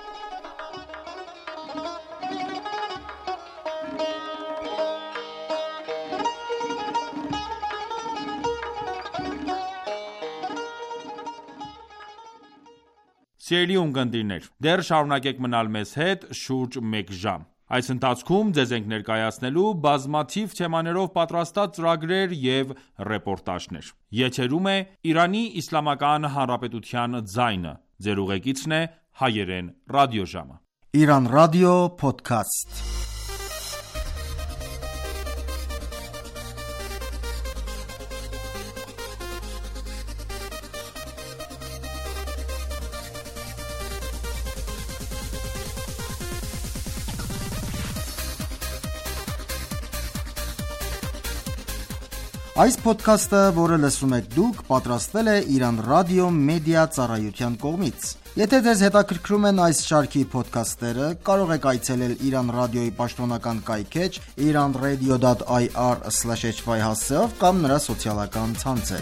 Սիրելի ունկնդիրներ, դեռ շարունակեք մնալ մեզ հետ շուրջ մեկ ժամ։ Այս ընթացքում ձեզ ենք ներկայացնելու բազմաթիվ թեմաներով պատրաստած ծրագրեր և ռեպորտաժներ։ Եթերում է Իրանի Իսլամական Հանրապետության ձայնը։ Ձեր ուղեկիցն է հայերեն ռադիոժամը։ Իրան ռադիո փոդքասթ։ Այս փոդքասթը, որը լսում եք դուք, պատրաստվել է Իրան ռադիո մեդիա ծառայության կողմից։ Եթե ձեզ հետաքրքրում են այս շարքի փոդքասթերը, կարող եք այցելել Իրան ռադիոյի պաշտոնական կայքէջ iranradio.ir/hy հասցեով կամ նրա սոցիալական ցանցեր։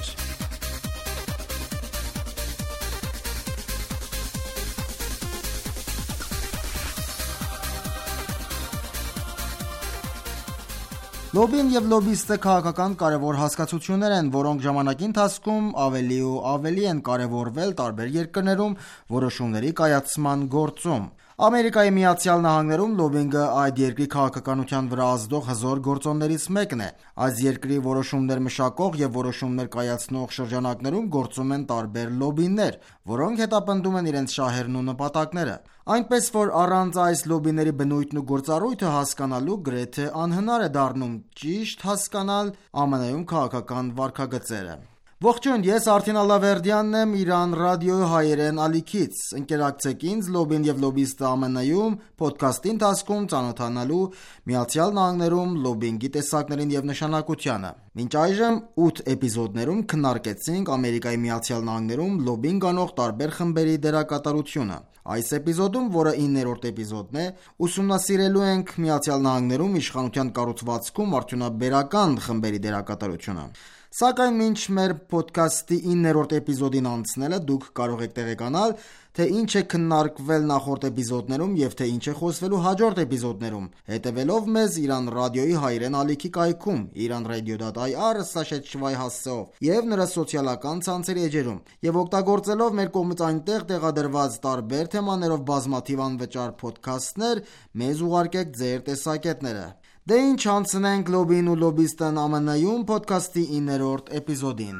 Լոբին և լոբիստը քաղաքական կարևոր հասկացություններ են, որոնք ժամանակի ընթացքում ավելի ու ավելի են կարևորվել տարբեր երկրներում որոշումների կայացման գործում։ Ամերիկայի Միացյալ Նահանգներում լոբինգը այդ երկրի քաղաքականության վրա ազդող հզոր գործոններից մեկն է։ Այս երկրի որոշումներ մշակող և որոշումներ կայացնող շրջանակներում գործում են տարբեր լոբիներ, որոնք հետապնդում են իրենց շահերն ու նպատակները։ Այնպես որ առանց այս լոբիների բնույթն ու գործառույթը հասկանալու գրեթե անհնար է դառնում ճիշտ հասկանալ ԱՄՆ-ում քաղաքական վարքագծերը։ Ողջույն, ես Արթին Ալավերդյանն եմ Իրան ռադիոյի հայերեն ալիքից։ Ընկերակցեք ինձ լոբին և լոբիստը ԱՄՆ-ում փոդքասթի ընթացքում ծանոթանալու Միացյալ Նահանգներում լոբինգի տեսակներին և նշանակությանը։ Մինչ այժմ 8 էպիզոդներում քննարկեցինք Ամերիկայի Միացյալ Նահանգներում լոբինգ անող տարբեր խմբերի դերակատարությունը։ Այս էպիզոդում, որը 9-րդ էպիզոդն է, ուսումնասիրելու ենք Միացյալ Նահանգներում իշխանության կառուցվածքում արդյունաբերական խմբերի դերակատարությունը։ Սակայն մինչ մեր փոդքասթի 9-րդ էպիզոդին անցնելը դուք կարող եք տեղեկանալ, թե ինչ է քննարկվել նախորդ էպիզոդներում և թե ինչ է խոսվելու հաջորդ էպիզոդներում, հետևելով մեզ Իրան ռադիոյի հայերեն ալիքի կայքում iranradio.ir/hy հասցեով և նրա սոցիալական ցանցերի էջերում և օգտագործելով մեր կողմից այնտեղ տեղադրված տարբեր թեմաներով բազմաթիվ անվճար փոդքասթներ, մեզ ուղարկեք ձեր տեսակետները։ Դե ինչ, անցնենք լոբին ու լոբիստն ԱՄՆ-ում փոդքասթի 9-րդ էպիզոդին։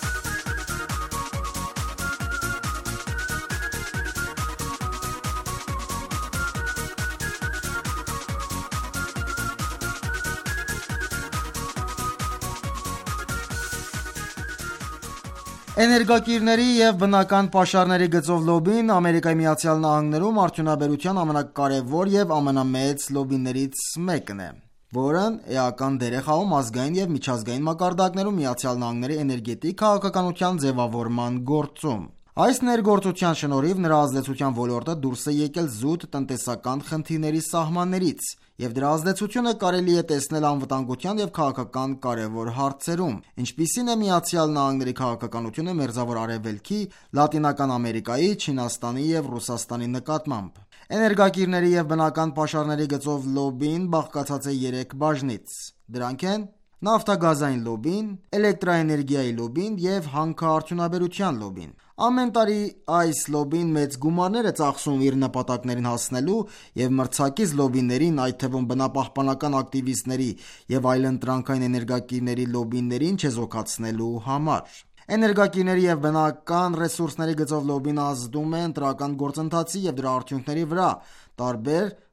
Էներգակիրների և բնական պաշարների գծով լոբին Ամերիկայի Միացյալ Նահանգներում արդյունաբերության ամենակարևոր և ամենամեծ լոբիներից մեկն է, որն էական դեր է խաղում ազգային և միջազգային մակարդակներում Միացյալ Նահանգների էներգետիկ քաղաքականության ձևավորման գործում։ Այս ներգործության շնորհիվ նրա ազդեցության ոլորտը դուրս է եկել զուտ տնտեսական խնդիրների սահմաններից, և դրա ազդեցությունը կարելի է տեսնել անվտանգության և քաղաքական կարևոր հարցերում, ինչպիսին է Միացյալ Նահանգների քաղաքականությունը Մերձավոր Արևելքի, Լատինական Ամերիկայի, Չինաստանի և Ռուսաստանի նկատմամբ։ Էներգակիրների և բնական պաշարների գծով լոբին բաղկացած է 3 բաժնից։ Դրանք են նավթագազային լոբին, էլեկտրաէներգիայի լոբին և հանքարդյունաբերության լոբին։ Ամեն տարի այս լոբին մեծ գումարներ է ծախսում իր նպատակներին հասնելու և մրցակից լոբիներին, այդ թվում բնապահպանական ակտիվիստների և այլընտրանքային էներգակիրների լոբիներին չեզոքացնելու համար։ Էներգակիրների և բնական ռեսուրսների գծով լոբին ազդում է ընտրական գործընթացի և դրա արդյունքների վրա տարբեր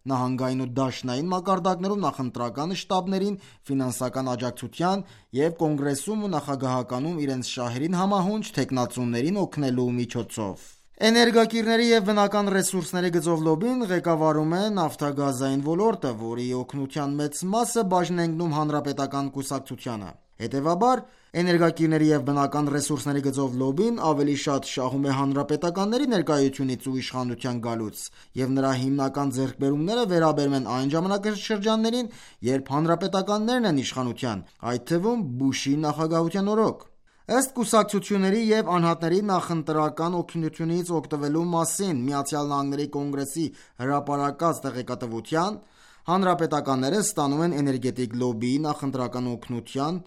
նահանգային ու դաշնային մակարդակներում նախընտրական շտաբներին, ֆինանսական աջակցության և կոնգրեսում ու նախագահականում իրենց շահերին համահունչ թեկնածուներին օգնելու միջոցով։ Էներգակիրների և բնական ռեսուրսների գծով լոբբին ղեկավարում է նավթագազային ոլորտը, որի օգնության մեծ մասը բաժին է ընկնում հանրապետական կուսակցությանը։ Հետևաբար, էներգակիրների և բնական ռեսուրսների գծով լոբբին ավելի շատ շահում է հանրապետականների ներկայությունից ու իշխանության գալուց, և նրա հիմնական ձեռքբերումները վերաբերում են այն ժամանակաշրջաններին, երբ հանրապետականներն են իշխանության, այդ թվում Բուշի նախագահության օրոք։ Ըստ կուսակցությունների և անհատների նախընտրական օգնությունից օգտվելու մասին ԱՄՆ Կոնգրեսի հրապարակած տեղեկատվության, հանրապետականները ստանում են էներգետիկ լոբբիի նախընտրական օգնության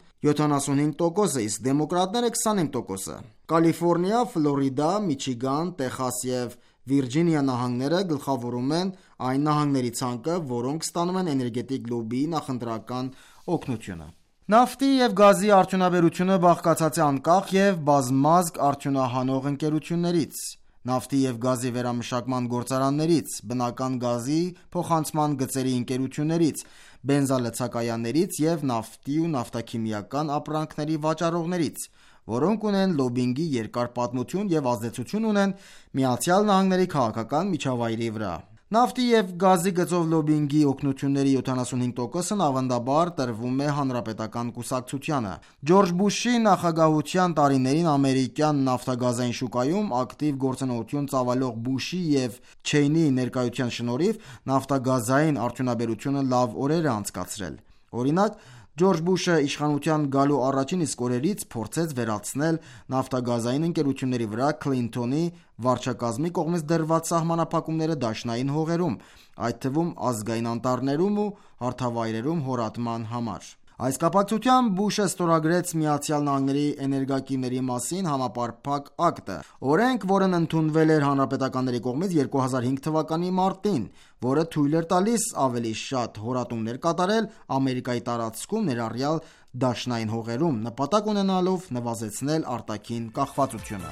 75%, իսկ դեմոկրատները 25%։ Կալիֆոռնիա, Ֆլորիդա, Միչիգան, Տեխաս և Վիրջինիա նահանգները գլխավորում են այն նահանգների ցանկը, որոնք ստանում են էներգետիկ լոբբիի նախընտրական օգնությունը։ Նավթի և գազի արդյունաբերությունը բաղկացած է անկախ և բազմազգ արդյունահանող ընկերություններից, նավթի և գազի վերամշակման գործարաններից, բնական գազի փոխանցման գծերի ընկերություններից, բենզալցակայաններից և նավթի ու նավթաքիմիական ապրանքների վաճառողներից, որոնք ունեն լոբբինգի երկար պատմություն և ազդեցություն ունեն ԱՄՆ քաղաքական միջավայրի վրա։ Նավթի և գազի գծով լոբբինգի օգնությունների 75%-ն ավանդաբար տրվում է հանրապետական կուսակցությանը։ Ջորջ Բուշի նախագահության տարիներին ամերիկյան նավթագազային շուկայում ակտիվ գործունեություն ծավալող Բուշի և Չեյնիի ներկայության շնորհիվ նավթագազային արդյունաբերությունը լավ օրեր է անցկացրել։ Օրինակ, Ջորջ Բուշը իշխանության գալու առաջին իսկ օրերից փորձեց վերացնել նավթագազային ընկերությունների վրա Քլինթոնի վարչակազմի կողմից դրված սահմանափակումները դաշնային հողերում, այդ թվում ազգային անտառներում ու հարթավայրերում հորատման համար։ Այս կապակցությամբ Բուշը ստորագրեց ԱՄՆ էներգակիրների մասին համապարփակ ակտը, օրենք, որն ընդունվել էր հանրապետականների կողմից 2005 թվականի մարտին, որը թույլ էր տալիս ավելի շատ հորատումներ կատարել Ամերիկայի տարածքում, ներառյալ դաշնային հողերում, նպատակ ունենալով նվազեցնել արտաքին կախվածությունը։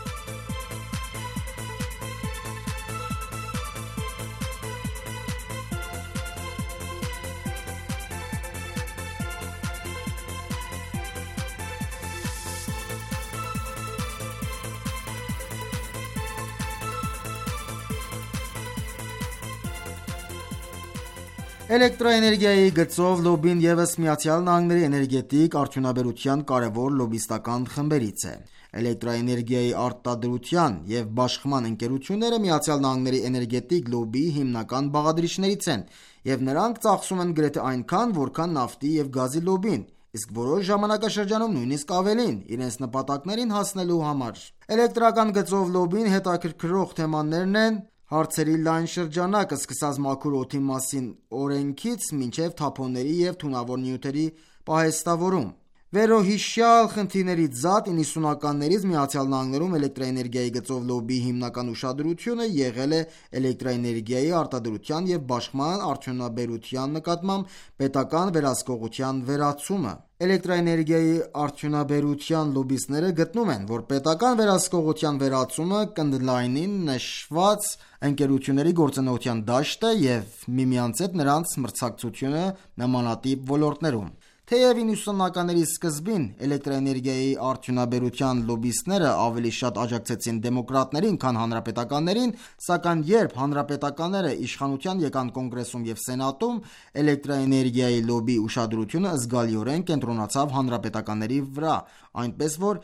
Էլեկտրոէներգիայի գծով լոբբին ևս ԱՄՆ էներգետիկ արդյունաբերության կարևոր լոբբիստական խմբերից է։ Էլեկտրոէներգիայի արտադրության և բաշխման ընկերությունները ԱՄՆ էներգետիկ լոբբիի հիմնական բաղադրիչներից են, և նրանք ծախսում են գրեթե այնքան, որքան նավթի և գազի լոբբին, իսկ որոշ ժամանակաշրջանում նույնիսկ ավելին, իրենց նպատակներին հասնելու համար։ Էլեկտրական գծով լոբբին հետաքրքրող թեմաներն են հարցերի լայն շրջանակը, սկսած մաքուր օդի մասին օրենքից մինչև թափոնների և թունավոր նյութերի պահեստավորում։ Վերոհիշյալ խնդիրներից զատ 90-ականներից ԱՄՆ-ում էլեկտրոէներգիայի գծով լոբբիի հիմնական ուշադրությունը եղել է էլեկտրոէներգիայի արտադրության և բաշխման արդյունաբերության նկատմամբ պետական վերահսկողության վերացումը։ Էլեկտրոէներգիայի արդյունաբերության լոբբիստները գտնում են, որ պետական վերահսկողության վերացումը կընդլայնի նշված ընկերությունների գործունեության դաշտը և միմյանց հետ նրանց մրցակցությունը նմանատիպ ոլորտներում։ Թեև 90-ականների սկզբին էլեկտրոէներգիայի արդյունաբերության լոբբիստները ավելի շատ աջակցեցին դեմոկրատներին, քան հանրապետականներին, սակայն երբ հանրապետականները իշխանության եկան Կոնգրեսում և Սենատում, էլեկտրոէներգիայի լոբբիի ուշադրությունը զգալիորեն կենտրոնացավ հանրապետականների վրա, այնպես որ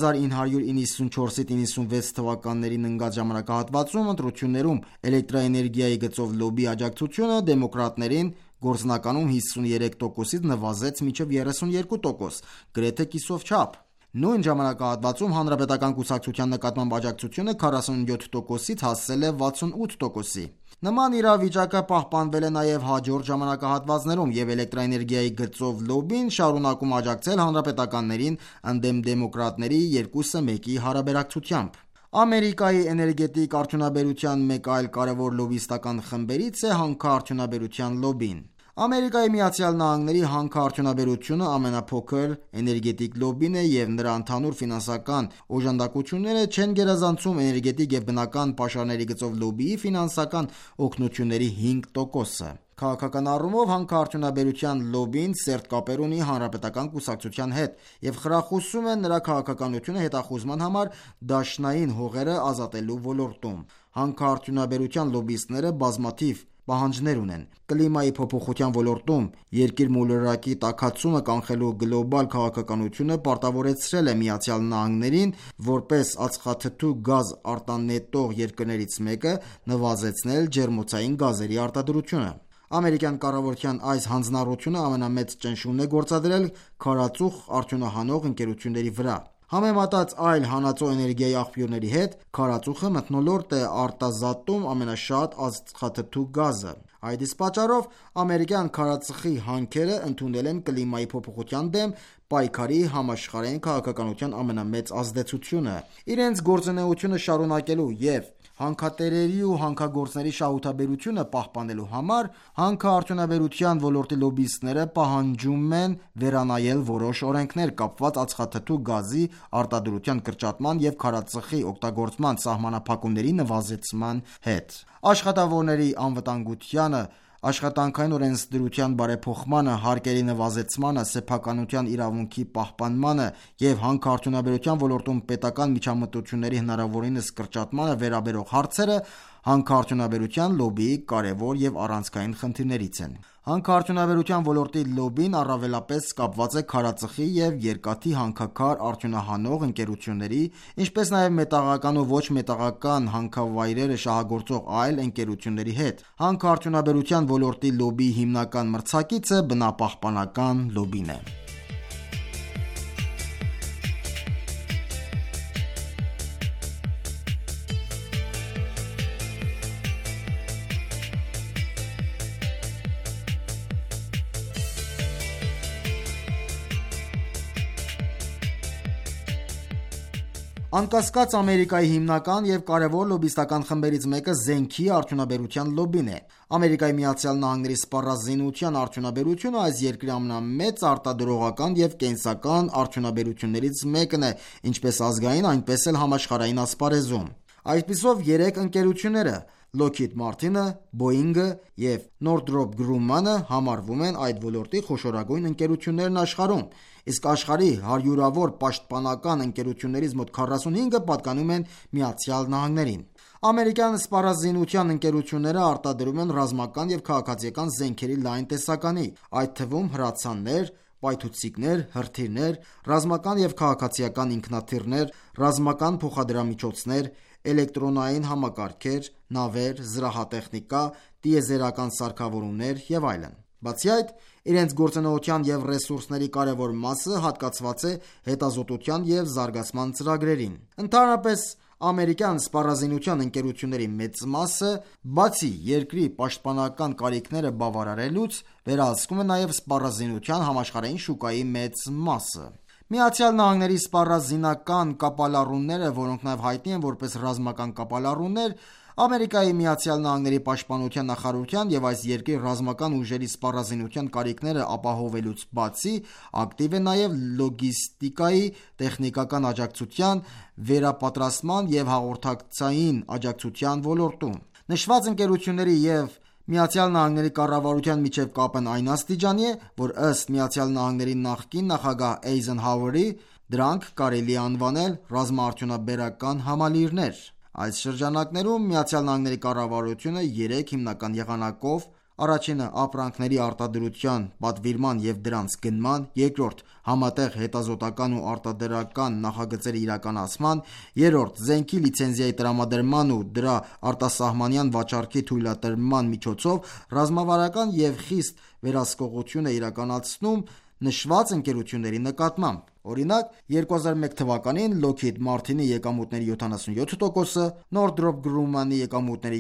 1994-96 թվականներին ընկած ժամանակահատվածում ընտրություններում էլեկտրոէներգիայի գծով լոբբիի աջակցությունը դեմոկրատներին գործնականում 53%-ից նվազեց մինչև 32%, գրեթե կիսով չափ։ Նույն ժամանակահատվածում հանրապետական կուսակցության նկատմամբ աջակցությունը 47%-ից հասել է 68%-ի։ Նման իրավիճակը պահպանվել է նաև հաջորդ ժամանակահատվածներում, և էլեկտրոէներգիայի գծով լոբբին շարունակում է աջակցել հանրապետականներին ընդդեմ դեմոկրատների 2-1-ի հարաբերակցությամբ։ Ամերիկայի էներգետիկ արդյունաբերության մեկ այլ կարևոր լոբբիստական խմբերից է հանքարդյունաբերության լոբբին։ Ամերիկայի Միացյալ Նահանգների հանքարդյունաբերությունը ամենափոքր էներգետիկ լոբբին է եւ նրա ընդհանուր ֆինանսական օժանդակությունները չեն գերազանցում էներգետիկ եւ բնական պաշարների գծով լոբբիի ֆինանսական օգնությունների 5%-ը։ Քաղաքական առումով հանքարդյունաբերության լոբբին սերտ կապեր ունի Հանրապետական կուսակցության հետ եւ խրախուսում է նրա քաղաքականությունը հետախուզման համար դաշնային հողերը ազատելու ոլորտում։ Հանքարդյունաբերության լոբբիստները բազմաթիվ պահանջներ ունեն։ Կլիմայի փոփոխության ոլորտում երկիր մոլորակի տաքացումը կանխելու գլոբալ քաղաքականությունը պարտավորեցրել է Միացյալ Նահանգներին որպես ածխաթթու գազ արտանետող երկրներից մեկը նվազեցնել ջերմոցային գազերի արտադրությունը։ Ամերիկյան կառավարության այս հանձնառությունը ամենամեծ ճնշումն է գործադրել քարածուխ արդյունահանող ընկերությունների վրա։ Համեմատած այլ հանածո էներգիայի աղբյուրների հետ, քարածուխը մթնոլորտ է արտազատում ամենաշատ ածխաթթու գազը։ Այդ իսկ պատճառով ամերիկյան քարածխի հանքերը ընդունել են կլիմայի փոփոխության դեմ պայքարի համաշխարհային քաղաքականության ամենամեծ ազդեցությունը։ Իրենց գործունեությունը շարունակելու եւ հանքատերերի ու հանքագործների շահութաբերությունը պահպանելու համար հանքարդյունաբերության ոլորտի լոբբիստները պահանջում են վերանայել որոշ օրենքներ կապված ածխաթթու գազի արտադրության կրճատման եւ քարածխի օգտագործման սահմանափակումների նվազեցման հետ։ Աշխատավորների անվտանգությանը, աշխատանքային օրենսդրության բարեփոխմանը, հարկերի նվազեցմանը, սեփականության իրավունքի պահպանմանը եւ հանքարդյունաբերության ոլորտում պետական միջամտությունների հնարավորինս կրճատմանը վերաբերող հարցերը հանքարդյունաբերության լոբբիի կարևոր եւ առանցքային խնդիրներից են։ Հանքարդյունաբերության ոլորտի լոբբին առավելապես կապված է քարածխի եւ երկաթի հանքաքար արդյունահանող ընկերությունների, ինչպես նաեւ մետաղական ու ոչ մետաղական հանքավայրերը շահագործող այլ ընկերությունների հետ։ Հանքարդյունաբերության ոլորտի լոբբիի հիմնական մրցակիցը բնապահպանական լոբբին է։ Անկասկած Ամերիկայի հիմնական եւ կարևոր լոբբիստական խմբերից մեկը զենքի արդյունաբերության լոբբին է։ Ամերիկայի Միացյալ Նահանգների սպառազինության արդյունաբերությունը այս երկրի ամենամեծ արտադրողական եւ կենսական արդյունաբերություններից մեկն է, ինչպես ազգային, այնպես էլ համաշխարհային ասպարեզում։ Այսպիսով 3 ընկերությունները Lockheed Martin-ը, Boeing-ը եւ Northrop Grumman-ը համարվում են այդ ոլորտի խոշորագույն ընկերություններն աշխարհում, իսկ աշխարհի հարյուրավոր պաշտպանական ընկերություններից մոտ 45-ը պատկանում են Միացյալ Նահանգներին։ Ամերիկյան սպառազինության ընկերությունները արտադրում են ռազմական եւ քաղաքացիական զենքերի լայն տեսականի, այդ թվում հրացաններ, պայթուցիկներ, հրթիռներ, ռազմական եւ քաղաքացիական ինքնաթիռներ, ռազմական փոխադրամիջոցներ, էլեկտրոնային համակարգեր, նավեր, զրահատեխնիկա, տիեզերական սարքավորումներ եւ այլն։ Բացի այդ, իրենց գործունեության եւ ռեսուրսների կարևոր մասը հատկացված է հետազոտության եւ զարգացման ծրագրերին։ Ընդհանրապես, ամերիկյան սպառազինության ընկերությունների մեծ մասը, բացի երկրի պաշտպանական կարիքները բավարարելուց, վերահսկում է նաեւ սպառազինության համաշխարհային շուկայի մեծ մասը։ Միացյալ Նահանգների սպառազինական կապալառունները, որոնք նաև հայտնի են որպես ռազմական կապալառուններ, Ամերիկայի Միացյալ Նահանգների պաշտպանության նախարարության եւ այս երկրի ռազմական ուժերի սպառազինության կարիքները ապահովելուց բացի, ակտիվ է նաև լոգիստիկայի, տեխնիկական աջակցության, վերապատրաստման եւ հաղորդակցային աջակցության ոլորտում։ Նշված ընկերությունների եւ Միացյալ Նահանգների կառավարության միջև կապն այն աստիճանի է, որ ըստ Միացյալ Նահանգների նախկին նախագահ Էյզենհաուերի դրանք կարելի է անվանել ռազմաարդյունաբերական համալիրներ։ Այս շրջանակներում Միացյալ Նահանգների կառավարությունը 3 հիմնական եղանակով առաջինը ապրանքների արտադրության, պատվիրման եւ դրանց գնման, երկրորդ համատեղ հետազոտական ու արտադրական նախագծերի իրականացման, երրորդ զենքի լիցենզիայի տրամադրման ու դրա արտասահմանյան վաճառքի թույլատրման միջոցով ռազմավարական եւ խիստ վերահսկողություն է իրականացնում նշված ընկերությունների նկատմամբ։ Օրինակ, 2001 թվականին Lockheed Martin-ի եկամուտների 77%-ը, Northrop Grumman-ի եկամուտների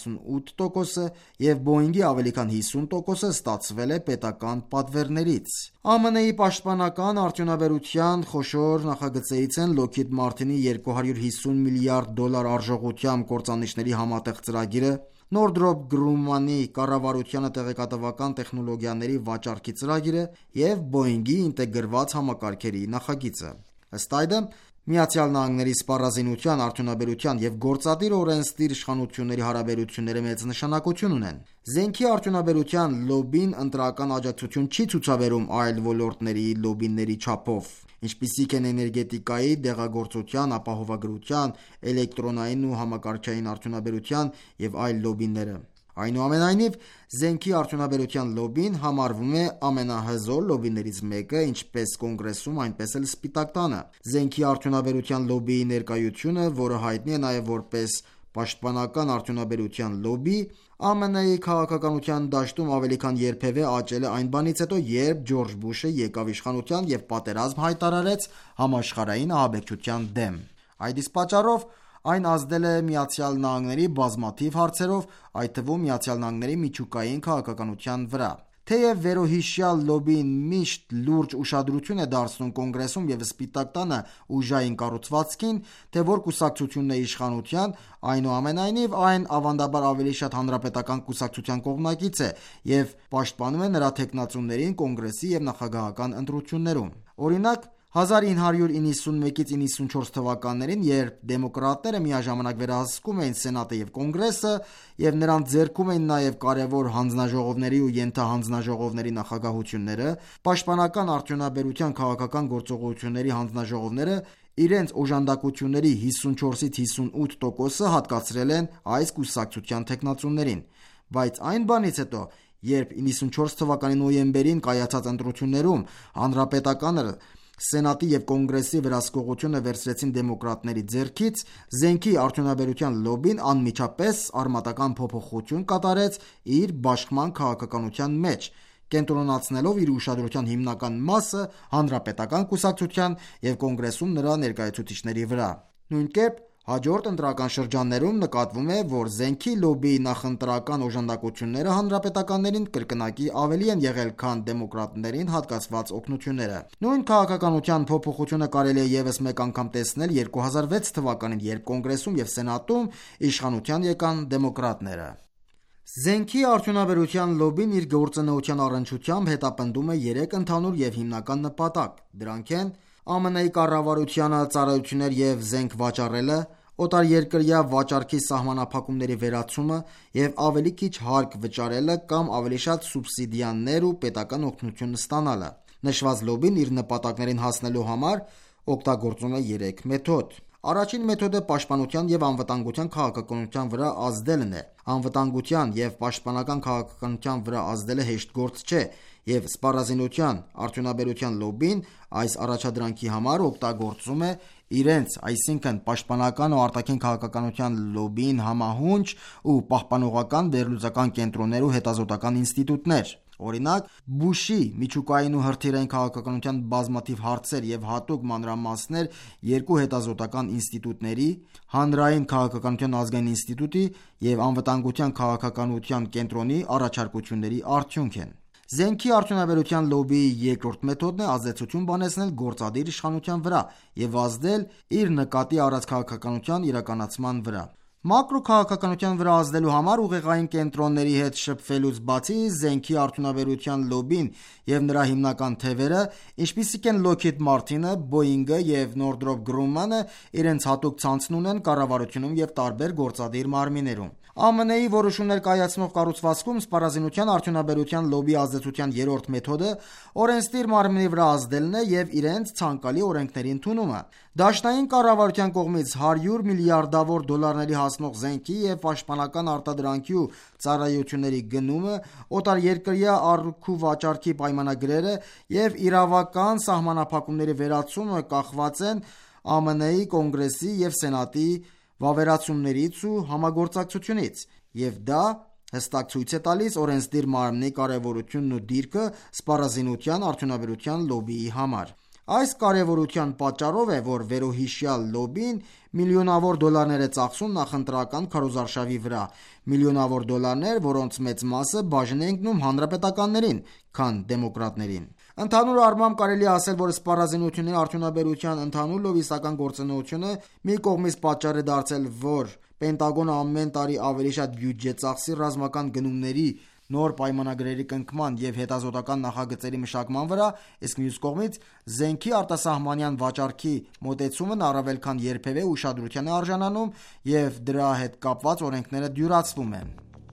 78%-ը եւ Boeing-ի ավելի քան 50%-ը ստացվել է պետական պատվերներից։ ԱՄՆ-ի պաշտպանական արդյունաբերության խոշոր նախագծերից են Lockheed Martin-ի $250 միլիարդ արժողությամբ կործանիչների համատեղ ծրագիրը, Northrop Grumman-ի կառավարությանը տեղեկատվական տեխնոլոգիաների վաճառքի ծրագիրը և Boeing-ի ինտեգրված համակարգերի նախագիծը։ Ըստ այդմ, ԱՄՆ-ի սպառազինության, արդյունաբերության և գործադիր օրենսդիր իշխանությունների հարաբերությունները մեծ նշանակություն ունեն։ Զենքի արդյունաբերության լոբբին ընտրական աջակցություն չի ցուցաբերում այլ ոլորտների լոբբիների չափով, ինչպիսիք են էներգետիկայի, դեղագործության, ապահովագրության, էլեկտրոնային ու համակարգչային արդյունաբերության և այլ լոբբիները։ Այնուամենայնիվ, զենքի արդյունաբերության լոբբին համարվում է ամենահզոր լոբբիներից մեկը ինչպես Կոնգրեսում, այնպես էլ Սպիտակ տանը։ Զենքի արդյունաբերության լոբբիի ներկայությունը, որը հայտնի է նաև որպես պաշտպանական արդյունաբերության լոբբի, ԱՄՆ-ի քաղաքականության դաշտում ավելի քան երբևէ աճել է այն բանից հետո, երբ Ջորջ Բուշը եկավ իշխանության և պատերազմ հայտարարեց համաշխարհային ահաբեկչության դեմ։ Այդ իսկ պատճառով այն ազդել է ԱՄՆ-ի բազմաթիվ հարցերով, այդ թվում ԱՄՆ-ի միջուկային քաղաքականության վրա։ Թեև վերոհիշյալ լոբբին միշտ լուրջ ուշադրություն է դարձնում Կոնգրեսում և Սպիտակ տանը ուժային կառուցվածքին, թե որ կուսակցությունն է իշխանության, այնուամենայնիվ այն ավանդաբար ավելի շատ հանրապետական կուսակցության կողմնակից է և պաշտպանում է նրա թեկնածուներին Կոնգրեսի և նախագահական ընտրություններում։ Օրինակ, 1991-ից 94 թվականներին, երբ դեմոկրատները միաժամանակ վերահսկում էին Սենատը և Կոնգրեսը և նրանց ձեռքում էին նաև կարևոր հանձնաժողովների ու ենթահանձնաժողովների նախագահությունները, պաշտպանական արդյունաբերության քաղաքական գործողությունների հանձնաժողովները իրենց օժանդակությունների 54-ից 58%-ը հատկացրել են այս կուսակցության թեկնածուներին։ Բայց այն բանից հետո, երբ 94 թվականի նոյեմբերին կայացած ընտրություններում հանրապետականը Սենատի և Կոնգրեսի վերահսկողությունը վերցրեցին դեմոկրատների ձեռքից, զենքի արդյունաբերության լոբբին անմիջապես արմատական փոփոխություն կատարեց իր բաշխման քաղաքականության մեջ, կենտրոնացնելով իր ուշադրության հիմնական մասը հանրապետական կուսակցության և Կոնգրեսում նրա ներկայացուցիչների վրա։ Նույն կերպ հաջորդ ընտրական շրջաններում նկատվում է, որ զենքի լոբբիի նախընտրական օժանդակությունները հանրապետականներին կրկնակի ավելի են եղել, քան դեմոկրատներին հատկացված օգնությունները։ Նույն քաղաքականության փոփոխությունը կարելի է ևս մեկ անգամ տեսնել 2006 թվականին, երբ Կոնգրեսում և Սենատում իշխանության եկան դեմոկրատները։ Զենքի արդյունաբերության լոբբին իր գործունեության առնչությամբ հետապնդում է 3 ընդհանուր և հիմնական նպատակ։ Դրանք են ԱՄՆ-ի կառավարությանը ծառայություններ և զենք վաճառելը, օտարերկրյա վաճառքի սահմանափակումների վերացումը և ավելի քիչ հարկ վճարելը կամ ավելի շատ սուբսիդիաներ ու պետական օգնություն ստանալը։ Նշված լոբբին իր նպատակներին հասնելու համար օգտագործում է 3 մեթոդ։ Առաջին մեթոդը պաշտպանության և անվտանգության քաղաքականության վրա ազդելն է։ Անվտանգության և պաշտպանական քաղաքականության վրա ազդելը հեշտ գործ չէ, և սպառազինության արդյունաբերության լոբբին այս առաջադրանքի համար օգտագործում է իրենց, այսինքն պաշտպանական ու արտաքին քաղաքականության լոբբիին համահունչ ու պահպանողական վերլուծական կենտրոններ ու հետազոտական ինստիտուտներ։ Օրինակ, Բուշի միջուկային ու հրթիռային քաղաքականության բազմաթիվ հարցեր և հատուկ մանրամասներ երկու հետազոտական ինստիտուտների՝ Հանրային քաղաքականության ազգային ինստիտուտի և Անվտանգության քաղաքականության կենտրոնի առաջարկությունների արդյունք են։ Զենքի արդյունաբերության լոբբիի երկրորդ մեթոդն է ազդեցություն բանեցնել գործադիր իշխանության վրա և ազդել իր նկատի առած քաղաքականության իրականացման վրա։ Մակրոքաղաքականության վրա ազդելու համար ուղեղային կենտրոնների հետ շփվելուց բացի, զենքի արդյունաբերության լոբբին և նրա հիմնական թևերը, ինչպիսիք են Lockheed Martin-ը, Boeing-ը և Northrop Grumman-ը, իրենց հատուկ ցանցն ունեն կառավարությունում և տարբեր գործադիր մարմիններում։ ԱՄՆ-ի որոշումներ կայացնող կառուցվածքում սպառազինության արդյունաբերության լոբբիի ազդեցության երրորդ մեթոդը օրենսդիր մարմինի վրա ազդելն է և իրենց ցանկալի օրենքների ընդունումը։ Դաշնային կառավարության կողմից $100 միլիարդավոր դոլարների հասնող զենքի և պաշտպանական արտադրանքի ու ծառայությունների գնումը, օտարերկրյա առք ու վաճառքի պայմանագրերը և իրավական սահմանափակումների վերացումը կախված են ԱՄՆ-ի Կոնգրեսի և Սենատի վավերացումներից ու համագործակցությունից, և դա հստակ ցույց է տալիս օրենսդիր մարմնի կարևորությունն ու դիրքը սպառազինության արդյունաբերության լոբբիի համար։ Այս կարևորության պատճառով է, որ վերոհիշյալ լոբբին միլիոնավոր դոլարներ է ծախսում նախընտրական քարոզարշավի վրա, միլիոնավոր դոլարներ, որոնց մեծ մասը բաժին է ընկնում հանրապետականներին, քան դեմոկրատներին։ Ընդհանուր առմամբ կարելի է ասել, որ սպառազինությունների արդյունաբերության ընդհանուր լոբիստական գործունեությունը մի կողմից պատճառ է դարձել, որ Պենտագոնը ամեն տարի ավելի շատ բյուջե ծախսի ռազմական գնումների, նոր պայմանագրերի կնքման և հետազոտական նախագծերի մշակման վրա, իսկ մյուս կողմից զենքի արտասահմանյան վաճառքի մոտեցումն առավել քան երբևէ ուշադրության է արժանանում և դրա հետ կապված օրենքները դյուրացվում են։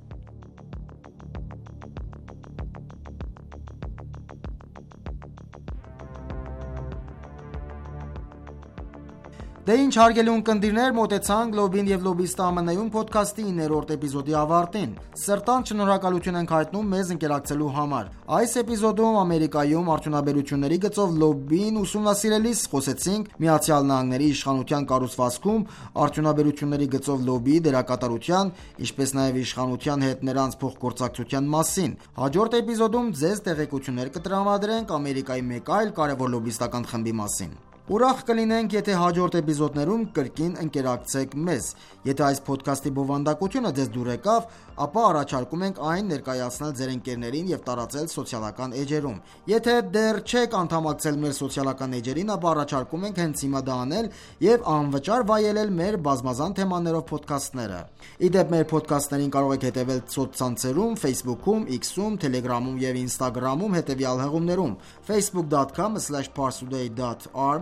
Դե ինչ հարգելի ունկնդիրներ, մոտեցանք Լոբին և լոբիստը ԱՄՆ-ում փոդքասթի 9-րդ էպիզոդի ավարտին։ Սրտանց շնորհակալություն ենք հայտնում մեզ ընկերակցելու համար։ Այս էպիզոդում Ամերիկայում արդյունաբերությունների գծով լոբին ուսումնասիրելիս խոսեցինք ԱՄՆ-ի իշխանության կառուցվածքում արդյունաբերությունների գծով լոբիի դերակատարության, ինչպես նաև իշխանության հետ նրանց փոխգործակցության մասին։ Հաջորդ էպիզոդում ձեզ տեղեկություններ կտրամադրենք Ամերիկայի մեկ այլ կարևոր լոբիստական խմբի մասին։ Ուրախ կլինենք, եթե հաջորդ էպիզոդներում կրկին ընկերակցեք մեզ։ Եթե այս փոդքասթի բովանդակությունը ձեզ դուր եկավ, ապա առաջարկում ենք այն ներկայացնել ձեր ընկերներին և տարածել սոցիալական էջերում։ Եթե դեռ չեք անդամակցել մեր սոցիալական էջերին, ապա առաջարկում ենք հենց հիմա դա անել և անվճար վայելել մեր բազմազան թեմաներով փոդքասթները։ Ի դեպ, մեր փոդքասթներին կարող եք հետևել սոցցանցերում, Facebook-ում, X-ում, Telegram-ում և Instagram-ում հետևյալ հղումներում՝ facebook.com/parstoday.r,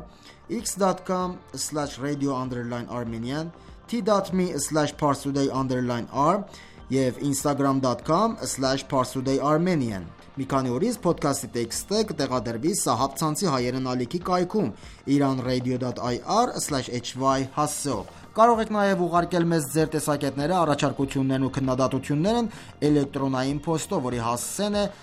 x.com/radio_armenian, t.me/parstoday_r և instagram.com/parstodayarmenian։ Մի քանի օրից փոդքասթի տեքստը կտեղադրվի Սահաբ ցանցի հայերեն ալիքի կայքում iranradio.ir/hy հասցեով։ Կարող եք նաև ուղարկել մեզ ձեր տեսակետները, առաջարկություններն ու քննադատություններն էլեկտրոնային փոստով, որի հասցեն է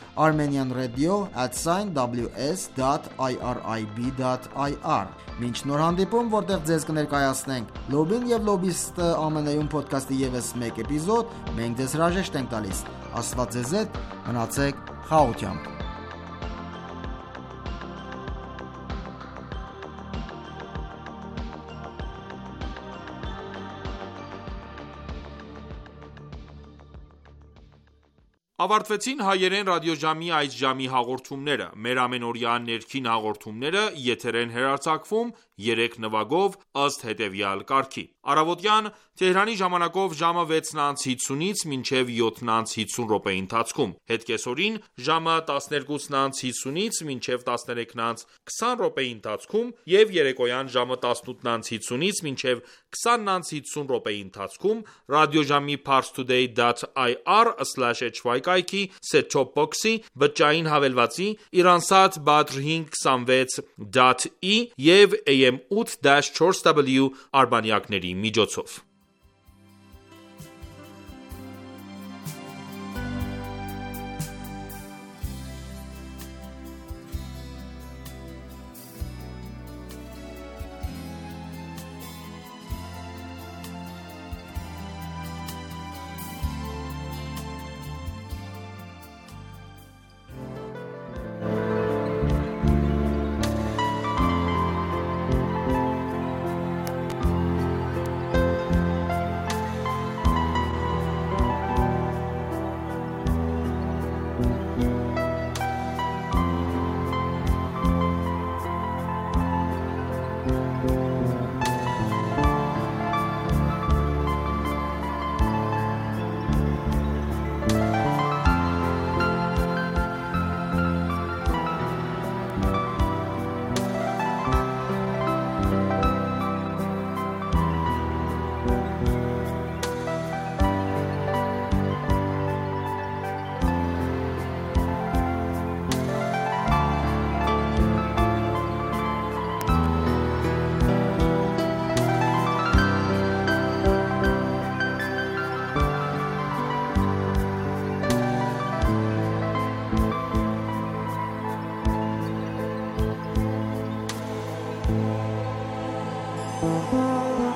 armenianradio@ws.irib.ir։ Մինչ նոր հանդիպում, որտեղ ձեզ կներկայացնենք Լոբին և լոբիստը ԱՄՆ-ում փոդքասթի ևս մեկ էպիզոդ, մենք ձեզ հրաժեշտ ենք տալիս։ Աստված ձեզ հետ, մնացեք խաղաղությամբ։ Ավարտվեցին հայերեն ռադիոժամի այս ժամի հաղորդումները։ Մեր ամենօրյա ներքին հաղորդումները եթեր են հեռարձակվում 3 նվագով ըստ հետևյալ կարգի. Առավոտյան Թեհրանի ժամանակով ժամը 6:50-ից մինչև 7:50 րոպեի ընթացքում, հետկեսօրին ժամը 12:50-ից մինչև 13:20 րոպեի ընթացքում և երեկոյան ժամը 18:50-ից մինչև 20:50 րոպեի ընթացքում ռադիոժամի parstoday.ir/hy կայքի set-top box-ի, բջջային հավելվածի, Iransat Badr 526.e և AM 8-4W արբանյակների միջոցով։ Thank you.